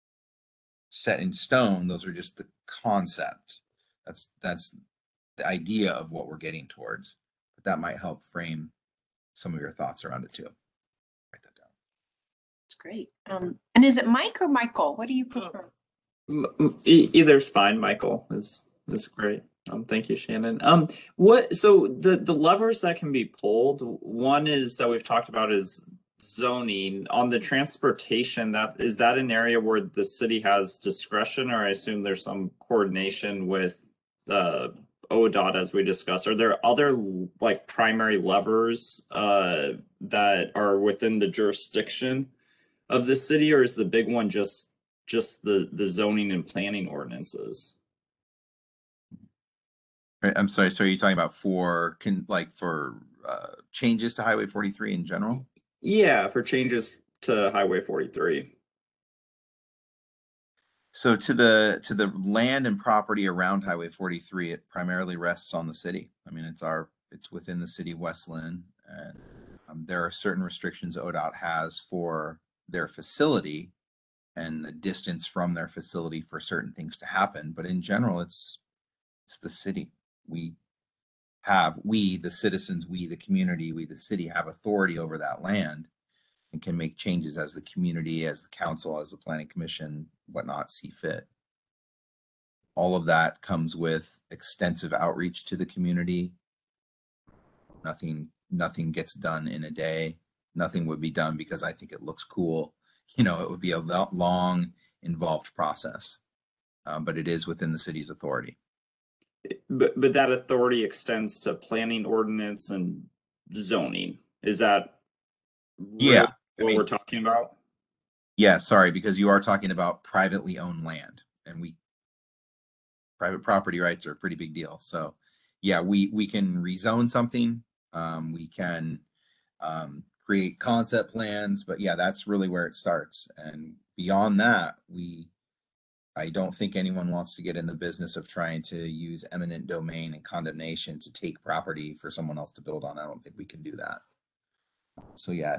set in stone. Those are just the concept. That's the idea of what we're getting towards. But that might help frame some of your thoughts around it too. Write that down. It's great. And is it Mike or Michael? What do you prefer? Either's fine. Michael is great. Thank you, Shannon. So the levers that can be pulled, one is that we've talked about is zoning. On the transportation, is that an area where the city has discretion, or I assume there's some coordination with ODOT as we discussed? Are there other like primary levers that are within the jurisdiction of the city, or is the big one just the zoning and planning ordinances? I'm sorry. So are you talking about for changes to Highway 43 in general? Yeah, for changes to Highway 43. So to the land and property around Highway 43, it primarily rests on the city. I mean, it's within the city of West Linn, and there are certain restrictions ODOT has for their facility and the distance from their facility for certain things to happen. But in general, it's the city. we, the citizens, we, the community, we, the city, have authority over that land and can make changes as the community, as the council, as the planning commission, whatnot, see fit. All of that comes with extensive outreach to the community. Nothing gets done in a day. Nothing would be done because I think it looks cool. You know, it would be a long, involved process, but it is within the city's authority. But that authority extends to planning, ordinance, and zoning. Is that Yeah, what we're talking about? Yeah, sorry, because you are talking about privately owned land, and private property rights are a pretty big deal. So yeah, we can rezone something. We can create concept plans, but yeah, that's really where it starts. And beyond that, I don't think anyone wants to get in the business of trying to use eminent domain and condemnation to take property for someone else to build on. I don't think we can do that. So yeah,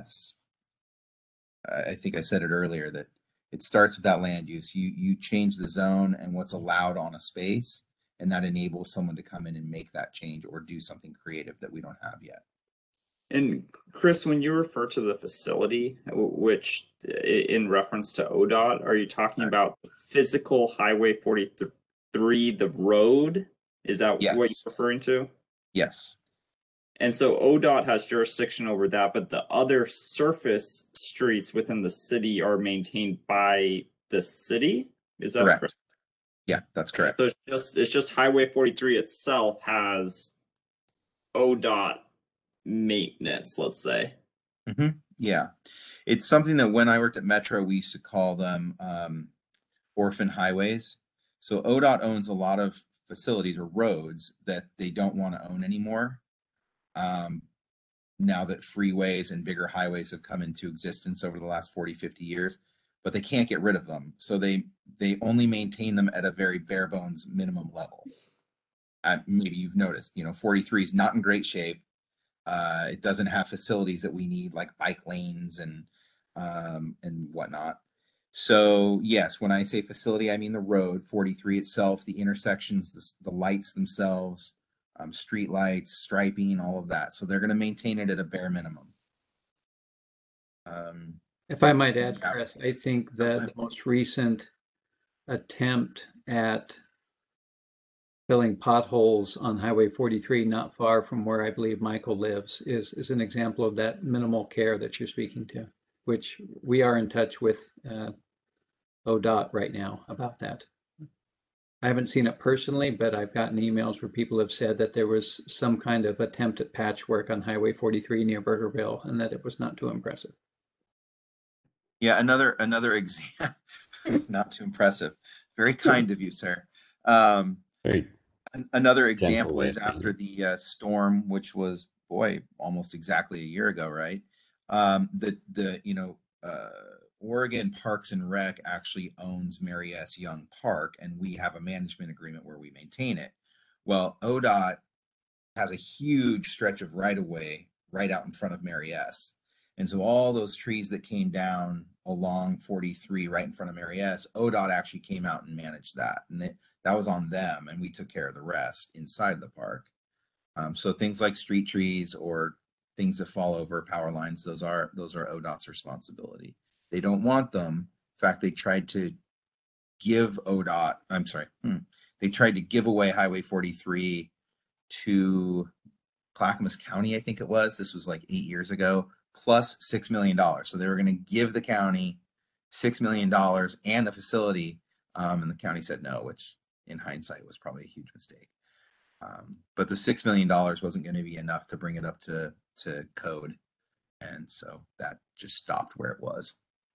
I think I said it earlier that it starts with that land use. You change the zone and what's allowed on a space, and that enables someone to come in and make that change or do something creative that we don't have yet. And Chris, when you refer to the facility, which in reference to ODOT, are you talking about physical Highway 43, the road? Is that what you're referring to? Yes. And so ODOT has jurisdiction over that, but the other surface streets within the city are maintained by the city? Is that correct? Yeah, that's correct. So it's just Highway 43 itself has ODOT maintenance, let's say. Yeah, it's something that when I worked at Metro, we used to call them orphan highways. So ODOT owns a lot of facilities or roads that they don't want to own anymore. Now that freeways and bigger highways have come into existence over the last 40, 50 years, but they can't get rid of them. So they only maintain them at a very bare bones minimum level. Maybe you've noticed, 43 is not in great shape. It doesn't have facilities that we need, like bike lanes and whatnot. So yes, when I say facility, I mean the road, 43 itself, the intersections, the lights themselves, street lights, striping, all of that. So they're going to maintain it at a bare minimum. If I might add, Chris, I think that the most recent attempt at filling potholes on Highway 43, not far from where I believe Michael lives, is an example of that minimal care that you're speaking to, which we are in touch with ODOT right now about that. I haven't seen it personally, but I've gotten emails where people have said that there was some kind of attempt at patchwork on Highway 43 near Burgerville, and that it was not too impressive. Yeah, another example, not too impressive. Very kind of you, sir. Another example is after the storm, which was, almost exactly a year ago, right? Oregon Parks and Rec actually owns Mary S. Young Park, and we have a management agreement where we maintain it. Well, ODOT has a huge stretch of right-of-way right out in front of Mary S. And so all those trees that came down along 43 right in front of Mary S., ODOT actually came out and managed that. And that was on them, and we took care of the rest inside the park. So things like street trees or things that fall over power lines, those are ODOT's responsibility. They don't want them. In fact, they tried to give they tried to give away Highway 43 to Clackamas County, I think it was. This was like 8 years ago, plus $6 million. So they were going to give the county $6 million and the facility, and the county said no, which in hindsight was probably a huge mistake. But the $6 million wasn't going to be enough to bring it up to code. And so that just stopped where it was.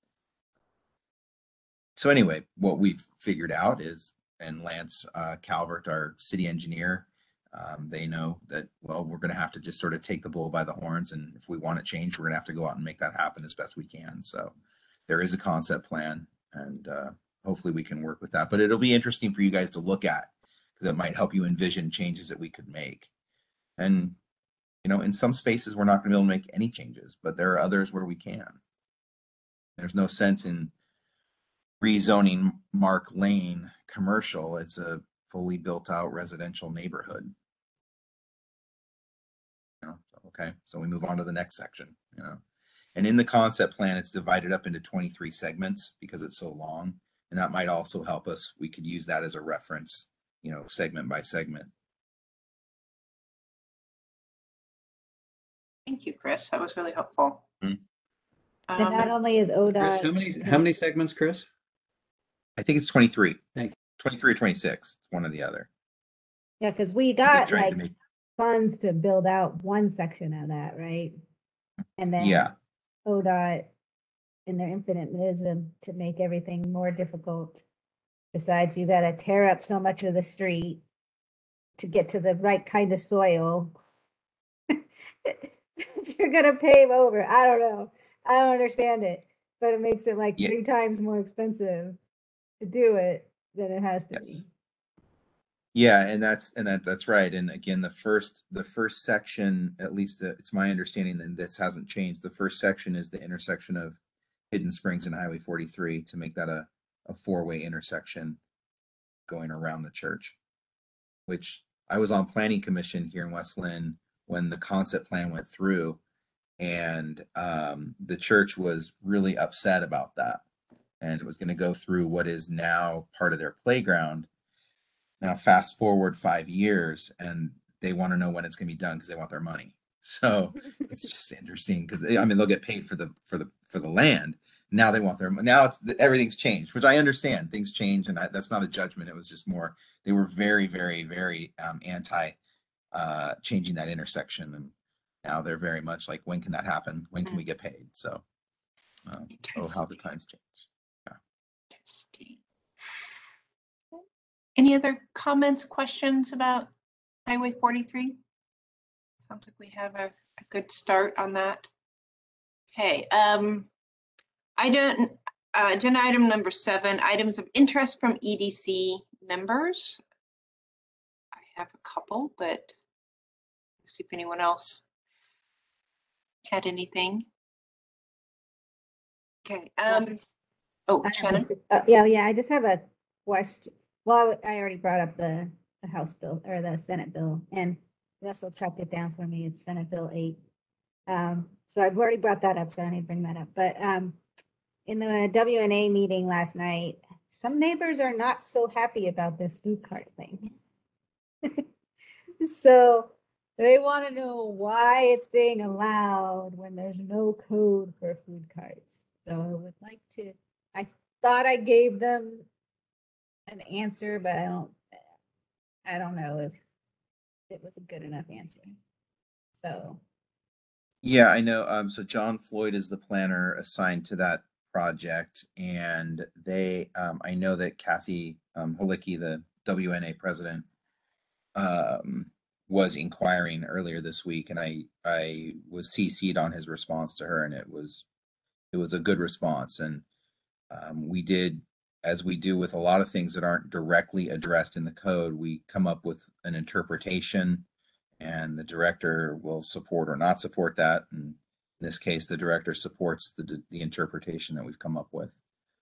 So anyway, what we've figured out is, and Lance Calvert, our city engineer, they know that, well, we're going to have to just sort of take the bull by the horns. And if we want it changed, we're going to have to go out and make that happen as best we can. So there is a concept plan, and hopefully we can work with that. But it'll be interesting for you guys to look at, because it might help you envision changes that we could make. And, in some spaces, we're not going to be able to make any changes, but there are others where we can. There's no sense in rezoning Mark Lane commercial. It's a fully built out residential neighborhood. Okay, so we move on to the next section, you know. And in the concept plan, it's divided up into 23 segments because it's so long. And that might also help us. We could use that as a reference, you know, segment by segment. Thank you, Chris. That was really helpful. And not only is Chris, ODOT. how many segments, Chris? I think it's 23. Thank you. 23 or 26. It's one or the other. Yeah, because we They're got trying like to make- funds to build out one section of that, right? And then Yeah. ODOT in their infinite wisdom to make everything more difficult. Besides, you gotta tear up so much of the street to get to the right kind of soil. You're gonna pave over. I don't know. I don't understand it, but it makes it like Yeah. 3 times more expensive to do it than it has to Yes. be. Yeah, and that's right. And again, the first section, at least it's my understanding, and this hasn't changed. The first section is the intersection of Hidden Springs and Highway 43 to make that a 4-way intersection going around the church. Which I was on planning commission here in West Lynn when the concept plan went through, and the church was really upset about that, and it was going to go through what is now part of their playground. Now, fast forward 5 years, and they want to know when it's going to be done because they want their money. So it's just interesting because I mean they'll get paid for the land. Now they want their now it's everything's changed, which I understand. Things change, and that's not a judgment. It was just more they were very, very, very anti changing that intersection, and now they're very much like, when can that happen? When can we get paid? So, oh, how the times change. Interesting. Any other comments, questions about Highway 43? Sounds like we have a good start on that. Okay, agenda item number 7, items of interest from EDC members. I have a couple, but let's see if anyone else had anything. Okay, oh, Shannon? Yeah, I just have a question. Well, I already brought up the House bill or the Senate bill, and Russell tracked it down for me. It's Senate Bill 8. So I've already brought that up, so I need to bring that up. But in the WNA meeting last night, some neighbors are not so happy about this food cart thing. So they want to know why it's being allowed when there's no code for food carts. So I would like to, I thought I gave them an answer, but I don't know if it was a good enough answer. So. Yeah, I know. So John Floyd is the planner assigned to that project, and they, I know that Kathy Halicki, the WNA president, was inquiring earlier this week, and I was CC'd on his response to her, and it was a good response. And we did, as we do with a lot of things that aren't directly addressed in the code, we come up with an interpretation, and the director will support or not support that. And in this case, the director supports the interpretation that we've come up with.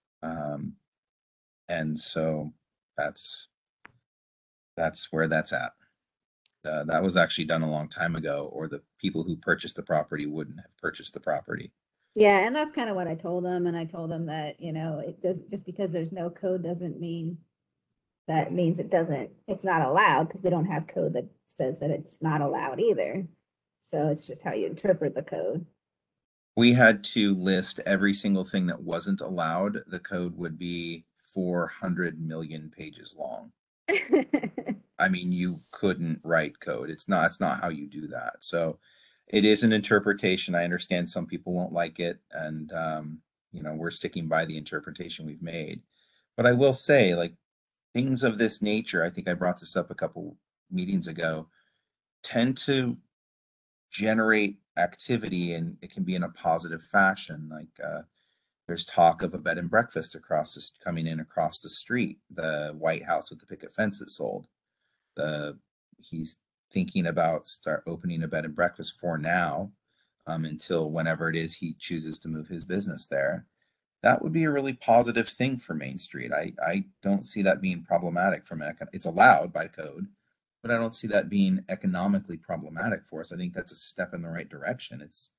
And so that's where that's at. That was actually done a long time ago, or the people who purchased the property wouldn't have purchased the property. Yeah, and that's kind of what I told them. And I told them that, you know, it does, just because there's no code doesn't mean that means it's not allowed, because we don't have code that says that it's not allowed either. So it's just how you interpret the code. We had to list every single thing that wasn't allowed. The code would be 400 million pages long. I mean, you couldn't write code. It's not how you do that. So it is an interpretation. I understand some people won't like it, and you know, we're sticking by the interpretation we've made. But I will say, like, things of this nature, I think I brought this up a couple meetings ago, tend to generate activity, and it can be in a positive fashion. Like there's talk of a bed and breakfast coming in across the street, the White House with the picket fence that sold. He's thinking about start opening a bed and breakfast for now, until whenever it is he chooses to move his business there. That would be a really positive thing for Main Street. I don't see that being problematic from it's allowed by code, but I don't see that being economically problematic for us. I think that's a step in the right direction. It's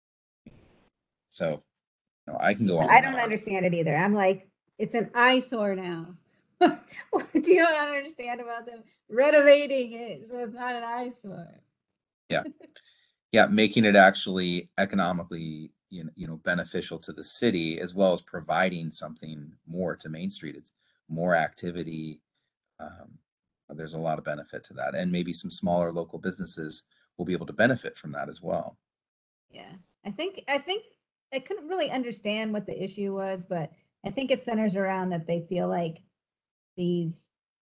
so, you know, I can go on. I and don't on. understand it either. I'm like, it's an eyesore now. What do you not understand about them renovating it so it's not an eyesore? Yeah, making it actually economically, beneficial to the city, as well as providing something more to Main Street. It's more activity. There's a lot of benefit to that, and maybe some smaller local businesses will be able to benefit from that as well. Yeah, I think I couldn't really understand what the issue was, but I think it centers around that they feel like these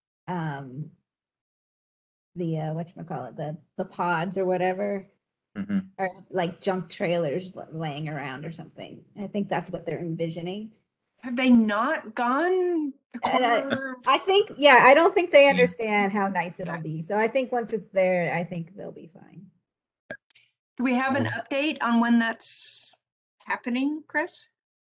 the whatchamacallit, the pods or whatever Mhm. are like junk trailers laying around or something. I think that's what they're envisioning. Have they not gone the And corner? I think, yeah, I don't think they Yeah. understand how nice it'll be. So I think once it's there, I think they'll be fine. Do we have an update on when that's happening, Chris?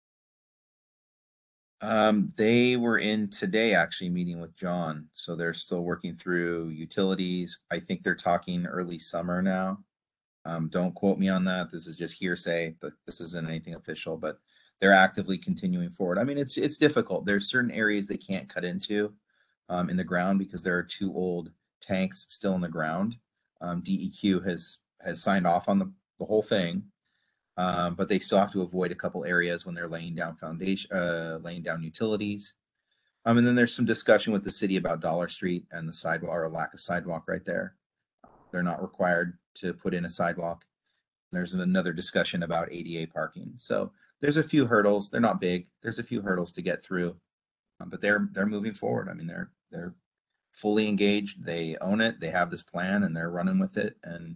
They were in today actually meeting with John, so they're still working through utilities. I think they're talking early summer now. Don't quote me on that. This is just hearsay. This isn't anything official, but they're actively continuing forward. I mean, it's difficult. There's certain areas they can't cut into in the ground because there are 2 old tanks still in the ground. DEQ has signed off on the whole thing, but they still have to avoid a couple areas when they're laying down laying down utilities. And then there's some discussion with the city about Dollar Street and the sidewalk, or a lack of sidewalk right there. They're not required to put in a sidewalk. There's another discussion about ADA parking. So there's a few hurdles. They're not big. There's a few hurdles to get through, but they're moving forward. I mean, they're fully engaged. They own it. They have this plan and they're running with it. And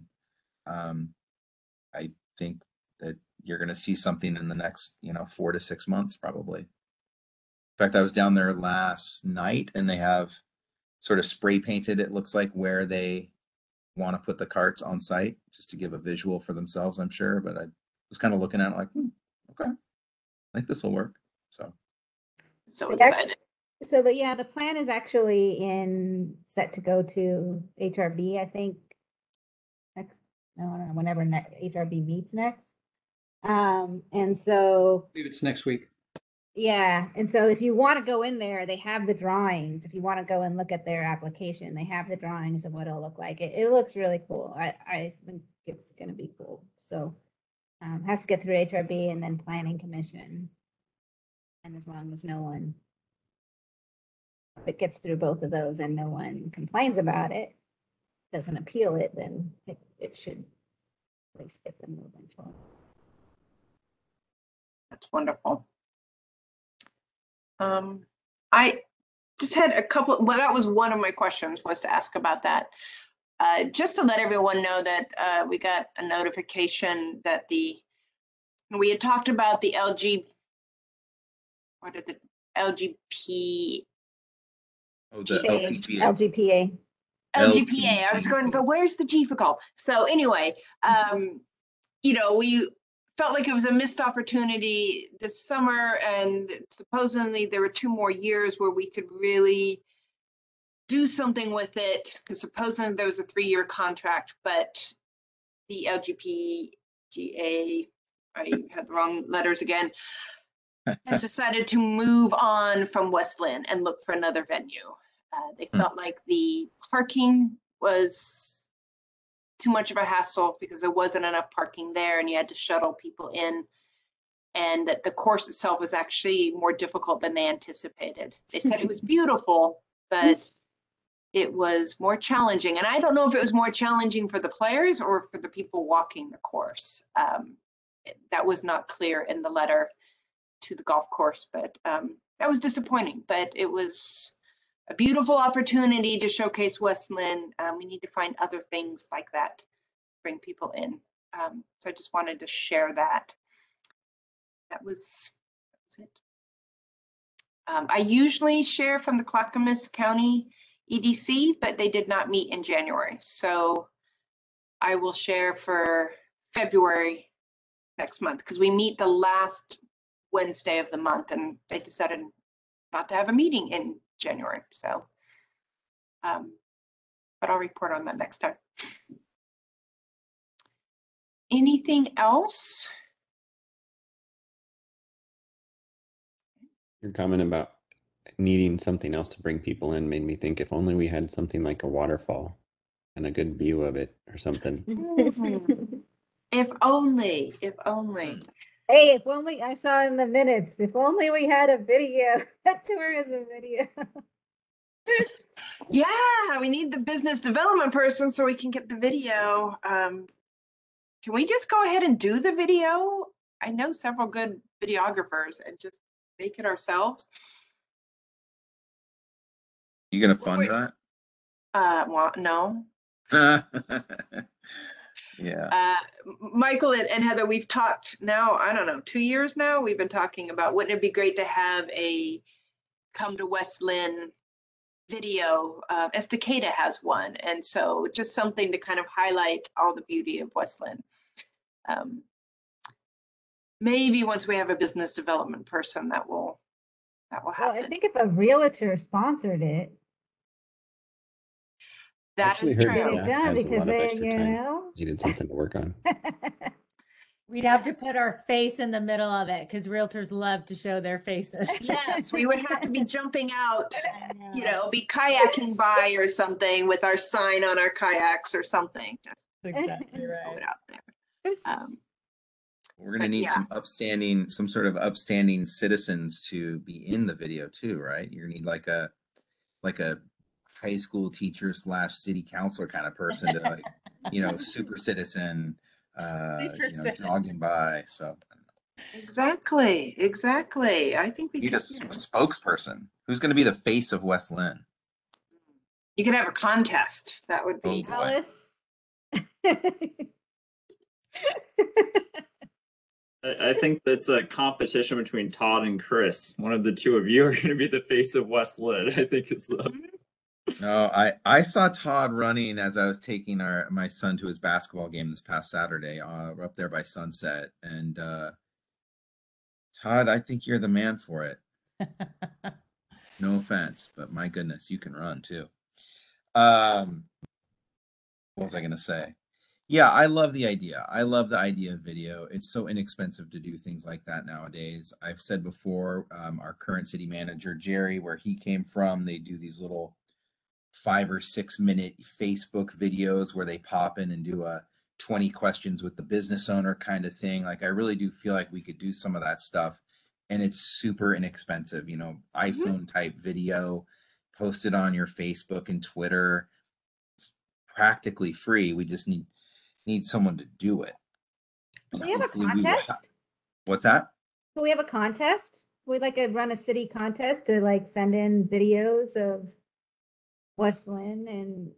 I think that you're going to see something in the next, 4 to 6 months, probably. In fact, I was down there last night and they have sort of spray painted, it looks like, where they want to put the carts on site, just to give a visual for themselves, I'm sure. But I was kind of looking at it like, okay, I think this will work. So Excited. So the plan is actually set to go to HRB, I think, next, no, I don't know, whenever HRB meets next. And so, I believe it's next week. yeah, and so if you want to go in there, they have the drawings. If you want to go and look at their application, they have the drawings of what it'll look like. It looks really cool. I think it's going to be cool. So has to get through HRB and then Planning Commission. And as long as if it gets through both of those and no one complains about it, doesn't appeal it, then it should at least get them moving forward. That's wonderful. I just had a couple, well, that was one of my questions, was to ask about that. Just to let everyone know that we got a notification that we had talked about the LGP. Oh, the LGPA. LGPA. LGPA. I was going, but where's the G for golf? So anyway, we felt like it was a missed opportunity this summer, and supposedly there were 2 more years where we could really do something with it, because supposedly there was a 3-year contract, but the LGPGA, I had the wrong letters again, has decided to move on from Westland and look for another venue. They felt like the parking was too much of a hassle because there wasn't enough parking there and you had to shuttle people in, and that the course itself was actually more difficult than they anticipated. They said it was beautiful, but it was more challenging. And I don't know if it was more challenging for the players or for the people walking the course. That was not clear in the letter to the golf course, but that was disappointing. But it was a beautiful opportunity to showcase Westland. We need to find other things like that to bring people in. So I just wanted to share that. That was it. I usually share from the Clackamas County EDC, but they did not meet in January. So I will share for February next month, because we meet the last Wednesday of the month and they decided not to have a meeting in January. So but I'll report on that next time. Anything else? Your comment about needing something else to bring people in made me think if only we had something like a waterfall and a good view of it or something. If only, if only. Hey, if only I saw in the minutes, if only we had a video, a tourism video. Yeah, we need the business development person so we can get the video. Can we just go ahead and do the video? I know several good videographers and just make it ourselves. You gonna fund that? Well, no. Yeah. Michael and Heather, we've talked now, I don't know, 2 years now, we've been talking about wouldn't it be great to have a come to West Lynn video. Estacada has one, and so just something to kind of highlight all the beauty of West Lynn. Maybe once we have a business development person, that will Well, happen. I think if a realtor sponsored it, That Actually is heard get true. it staff done has a because lot of they, extra you time. know. Needed something to work on. We'd have to Yes. put our face in the middle of it because realtors love to show their faces. Yes, we would have to be jumping out, I you know. know, be kayaking by or something with our sign on our kayaks or something. Just Exactly throw right. it out there. We're gonna But need yeah. some sort of upstanding citizens to be in the video too, right? You're gonna need like a high school teacher / city councilor kind of person to like, super citizen, Super citizen. jogging by. So Exactly, exactly. I think we you could, just a spokesperson who's gonna be the face of West Lynn. you could have a contest. That would Oh be. boy. Alice. I think that's a competition between Todd and Chris. One of the two of you are going to be the face of West Lynn. I think is the. No, I saw Todd running as I was taking my son to his basketball game this past Saturday, up there by Sunset. And Todd, I think you're the man for it. No offense, but my goodness, you can run too. What was I gonna say? Yeah, I love the idea. I love the idea of video. It's so inexpensive to do things like that nowadays. I've said before, our current city manager, Jerry, where he came from, they do these little 5 or 6 minute Facebook videos where they pop in and do a 20 questions with the business owner kind of thing. Like, I really do feel like we could do some of that stuff, and it's super inexpensive, iPhone type video, posted on your Facebook and Twitter. It's practically free. We just need someone to do it. Do And we have a hopefully we will contest? What's that? Do we have a contest? We'd like to run a city contest to like send in videos of West Lynn and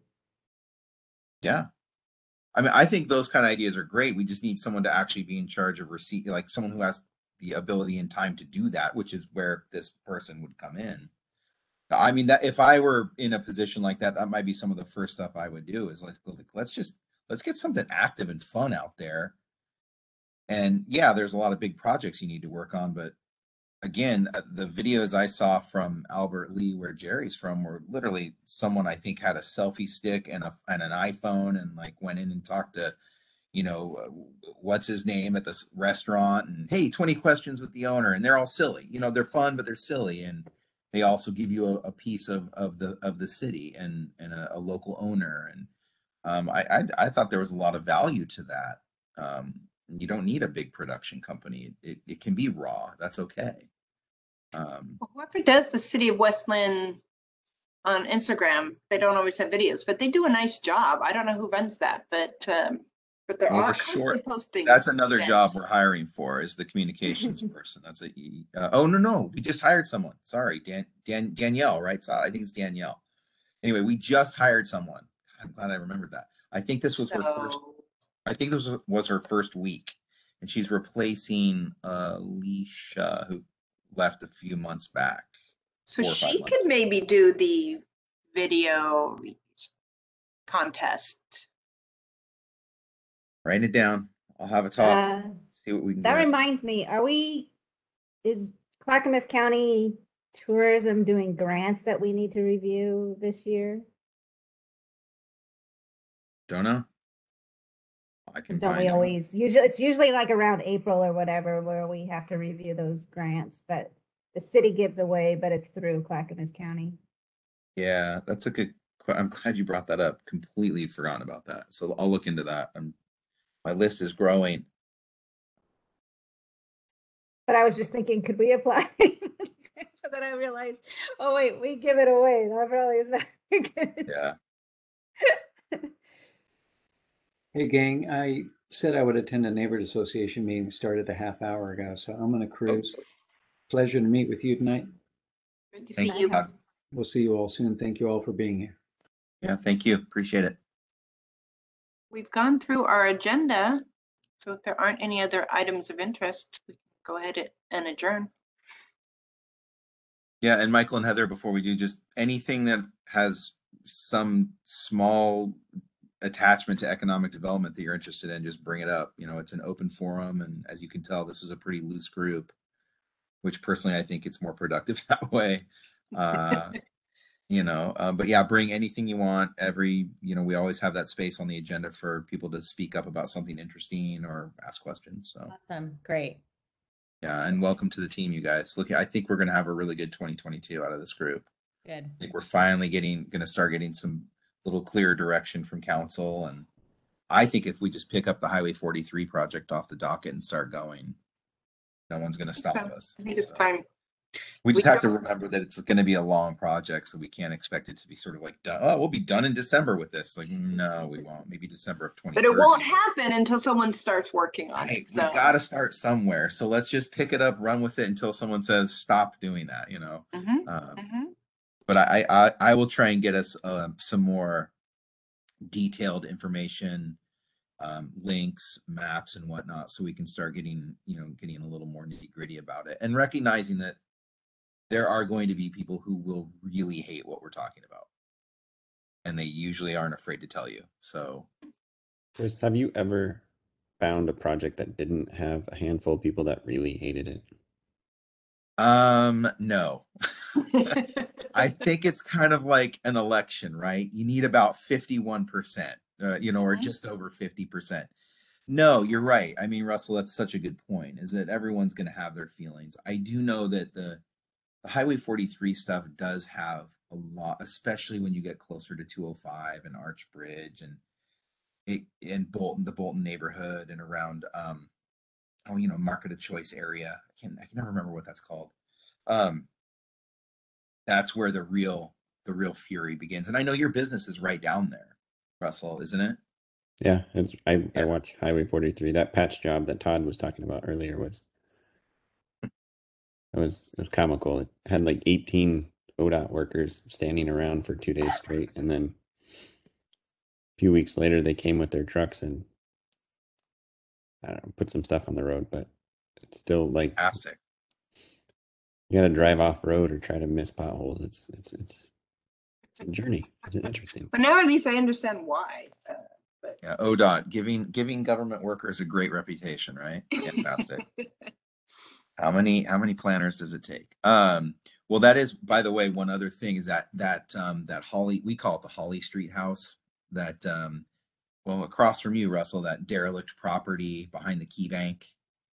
Yeah. I mean, I think those kind of ideas are great. We just need someone to actually be in charge of receipt, like someone who has the ability and time to do that, which is where this person would come in. I mean, that if I were in a position like that, that might be some of the first stuff I would do is let's get something active and fun out there. And yeah, there's a lot of big projects you need to work on, but again, the videos I saw from Albert Lee, where Jerry's from, were literally someone I think had a selfie stick and an iPhone and like went in and talked to, what's his name at this restaurant, and hey, 20 questions with the owner, and they're all silly. They're fun, but they're silly, and they also give you a piece of the city and a local owner, and I thought there was a lot of value to that. You don't need a big production company. It can be raw. That's okay. Whoever does the city of West Lynn on Instagram, they don't always have videos, but they do a nice job. I don't know who runs that, but they're Well, all we're constantly short. posting. That's another job events. we're hiring for, is the communications person. That's oh no, we just hired someone. Sorry, Danielle, right? So I think it's Danielle. Anyway, we just hired someone. I'm glad I remembered that. I think this was her first. So, I think this was her first week, and she's replacing Alicia, who left a few months back. so 4 or 5 she months. could maybe do the video contest. Write it down. I'll have a talk. See what we can that get. reminds me, is Clackamas County Tourism doing grants that we need to review this year? Don't know. I can Don't find we out. always, usually, it's usually like around April or whatever, where we have to review those grants that the city gives away, but it's through Clackamas County. Yeah, that's a good. I'm glad you brought that up. Completely forgotten about that. So I'll look into that. My list is growing. But I was just thinking, could we apply? So then I realized, oh wait, we give it away. That probably is not good. Yeah. Hey, gang, I said I would attend a neighborhood association meeting, started a half hour ago, so I'm gonna cruise. Pleasure to meet with you tonight. Good to Thank see you. you. Todd. We'll see you all soon. Thank you all for being here. Yeah, thank you. Appreciate it. We've gone through our agenda, so if there aren't any other items of interest, we can go ahead and adjourn. Yeah, and Michael and Heather, before we do, just anything that has some small attachment to economic development that you're interested in, just bring it up. You know, it's an open forum, and as you can tell, this is a pretty loose group, which personally I think it's more productive that way. But yeah, bring anything you want. We always have that space on the agenda for people to speak up about something interesting or ask questions. So Awesome. Great. yeah, and welcome to the team, you guys. Look, I think we're going to have a really good 2022 out of this group. Good. I think we're finally going to start getting some little clearer direction from council. And I think if we just pick up the Highway 43 project off the docket and start going, no one's going to stop us. I think it's So time. we just we have to don't- remember that it's going to be a long project. So we can't expect it to be sort of like, done. Oh, we'll be done in December with this. Like, no, we won't. Maybe December of 2020. But it won't happen until someone starts working on Right, it. So we got to start somewhere. So let's just pick it up, run with it until someone says, stop doing that, Mhm, Um, mhm. but I will try and get us some more detailed information, links, maps, and whatnot, so we can start getting a little more nitty gritty about it, and recognizing that there are going to be people who will really hate what we're talking about, and they usually aren't afraid to tell you. So, Chris, have you ever found a project that didn't have a handful of people that really hated it? no. I think it's kind of like an election, right? You need about 51%, or just over 50%. No, you're right. I mean, Russell, that's such a good point, is that everyone's going to have their feelings. I do know that the Highway 43 stuff does have a lot, especially when you get closer to 205 and Arch Bridge and Bolton, the Bolton neighborhood, and around Market of Choice area. I can never remember what that's called. That's where the real fury begins. And I know your business is right down there, Russell, isn't it? Yeah, I Yeah. watch Highway 43. That patch job that Todd was talking about earlier was comical. It had like 18 ODOT workers standing around for 2 days straight, and then a few weeks later they came with their trucks and I don't know, put some stuff on the road, but it's still like Fantastic. you got to drive off road or try to miss potholes. It's a journey. It's interesting. But now at least I understand why. Yeah, ODOT giving government workers a great reputation, right? Fantastic. How many planners does it take? Well, that is, by the way, one other thing is that Holly, we call it the Holly Street house, that across from you, Russell, that derelict property behind the Key Bank.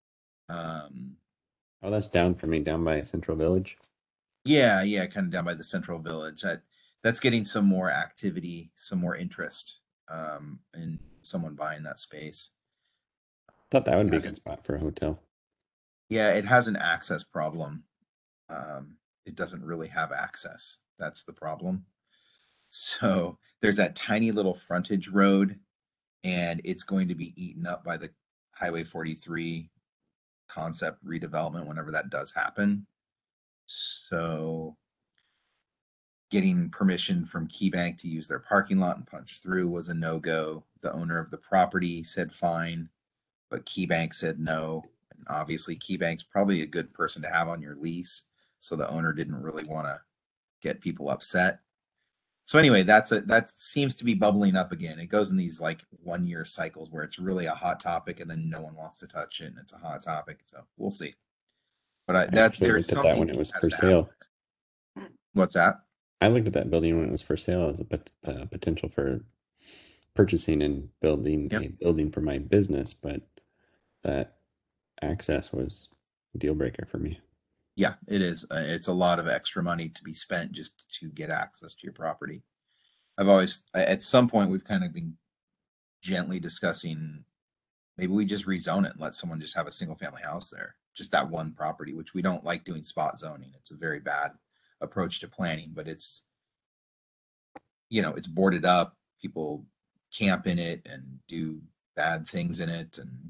Oh, that's down for me, down by Central Village. Yeah, kind of down by the Central Village. That's getting some more activity, some more interest, in someone buying that space. Thought that would be a good spot for a hotel. Yeah, it has an access problem. It doesn't really have access. That's the problem. So there's that tiny little frontage road, and it's going to be eaten up by the Highway 43 concept redevelopment whenever that does happen. So getting permission from KeyBank to use their parking lot and punch through was a no-go. The owner of the property said fine, but KeyBank said no. And obviously KeyBank's probably a good person to have on your lease, so the owner didn't really want to get people upset. So anyway, that seems to be bubbling up again. It goes in these like 1 year cycles where it's really a hot topic and then no one wants to touch it and it's a hot topic. So we'll see. But I actually looked at that when it was for sale. What's that? I looked at that building when it was for sale as a potential for purchasing and building Yep. a building for my business, but that access was a deal breaker for me. Yeah, it is. It's a lot of extra money to be spent just to get access to your property. At some point, we've kind of been gently discussing maybe we just rezone it and let someone just have a single family house there, just that one property, which we don't like doing spot zoning. It's a very bad approach to planning, but it's, it's boarded up. People camp in it and do bad things in it. And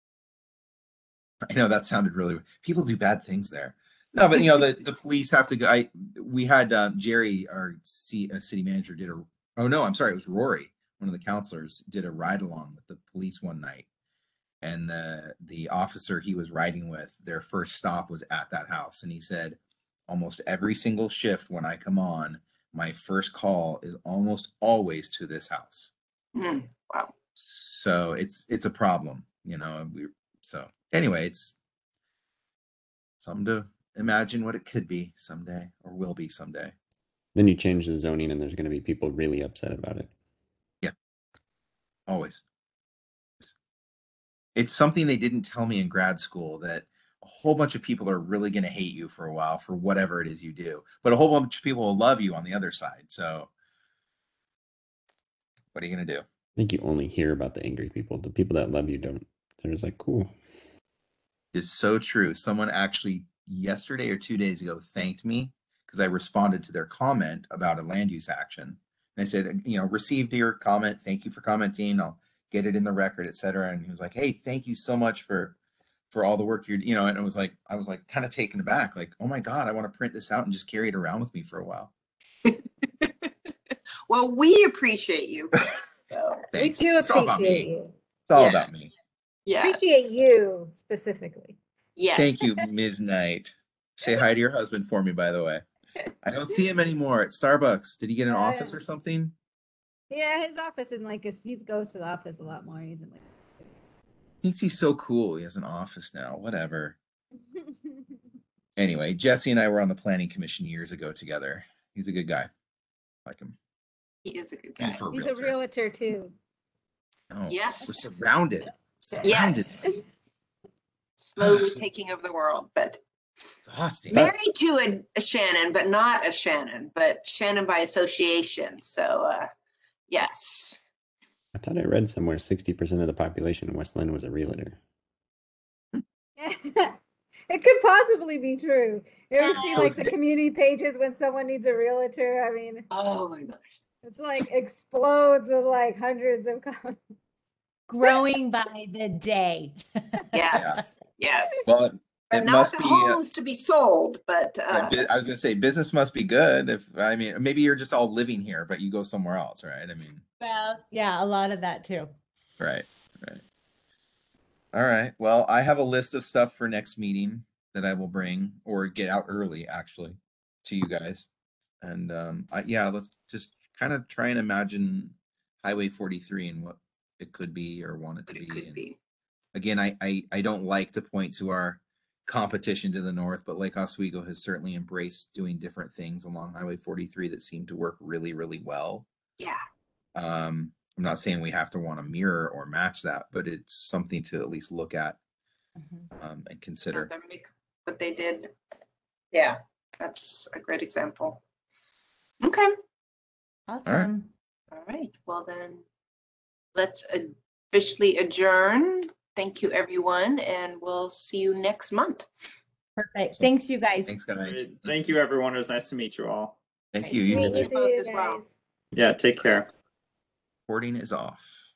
I know that sounded really, people do bad things there. No, but the police have to go. We had Jerry, our city manager, it was Rory, one of the counselors, did a ride along with the police one night, and the officer he was riding with, their first stop was at that house, and he said, almost every single shift when I come on, my first call is almost always to this house. Wow. So it's a problem, so anyway, it's something to imagine what it could be someday or will be someday. Then you change the zoning and there's going to be people really upset about it. Yeah, always. It's something they didn't tell me in grad school, that a whole bunch of people are really going to hate you for a while for whatever it is you do, but a whole bunch of people will love you on the other side. So what are you going to do? I think you only hear about the angry people. The people that love you don't. They're just like, cool. It's so true. Someone actually yesterday or 2 days ago thanked me because I responded to their comment about a land use action. And I said, received your comment. Thank you for commenting. I'll get it in the record, etc. And he was like, hey, thank you so much for all the work and it was like, I was like kind of taken aback, like, oh my God, I want to print this out and just carry it around with me for a while. Well, we appreciate you. So, Thanks. We do It's all about appreciate me. you. It's all Yeah. about me. yeah. Appreciate you specifically. Yes. Thank you, Ms. Knight. Say hi to your husband for me, by the way. I don't see him anymore at Starbucks. Did he get an office or something? Yeah, his office is like he goes to the office a lot more. He's in like. Thinks he's so cool. He has an office now. Whatever. Anyway, Jesse and I were on the planning commission years ago together. He's a good guy. I like him. He is a good And guy. for He's a realtor too. Oh, Yes. we're surrounded. Yes. Slowly taking over the world, but Exhausting. married to a Shannon, but not a Shannon, but Shannon by association. So, yes. I thought I read somewhere 60% of the population in West Lynn was a realtor. It could possibly be true. You ever see So like it's the community pages when someone needs a realtor? I mean, Oh my gosh. it's like explodes with like hundreds of comments. Growing by the day. Yes. Yes. Well, it And not must the be. homes to be sold, but I was gonna say business must be good. Maybe you're just all living here, but you go somewhere else, right? Well, yeah, a lot of that too. Right. All right. Well, I have a list of stuff for next meeting that I will bring or get out early, actually, to you guys. And let's just kind of try and imagine Highway 43 and what it could be or want it to it be. could And be. again, I don't like to point to our competition to the north, but Lake Oswego has certainly embraced doing different things along Highway 43 that seem to work really, really well. Yeah. I'm not saying we have to want to mirror or match that, but it's something to at least look at and consider. Them make what they did. Yeah, that's a great example. Okay. Awesome. All right. Well, then let's officially adjourn. Thank you, everyone, and we'll see you next month. Perfect. Thanks, you guys. Thanks, guys. Great. Thank you, everyone. It was nice to meet you all. Thank Right. you. You Meet did you it. both as well. Guys. Yeah, take care. Recording is off.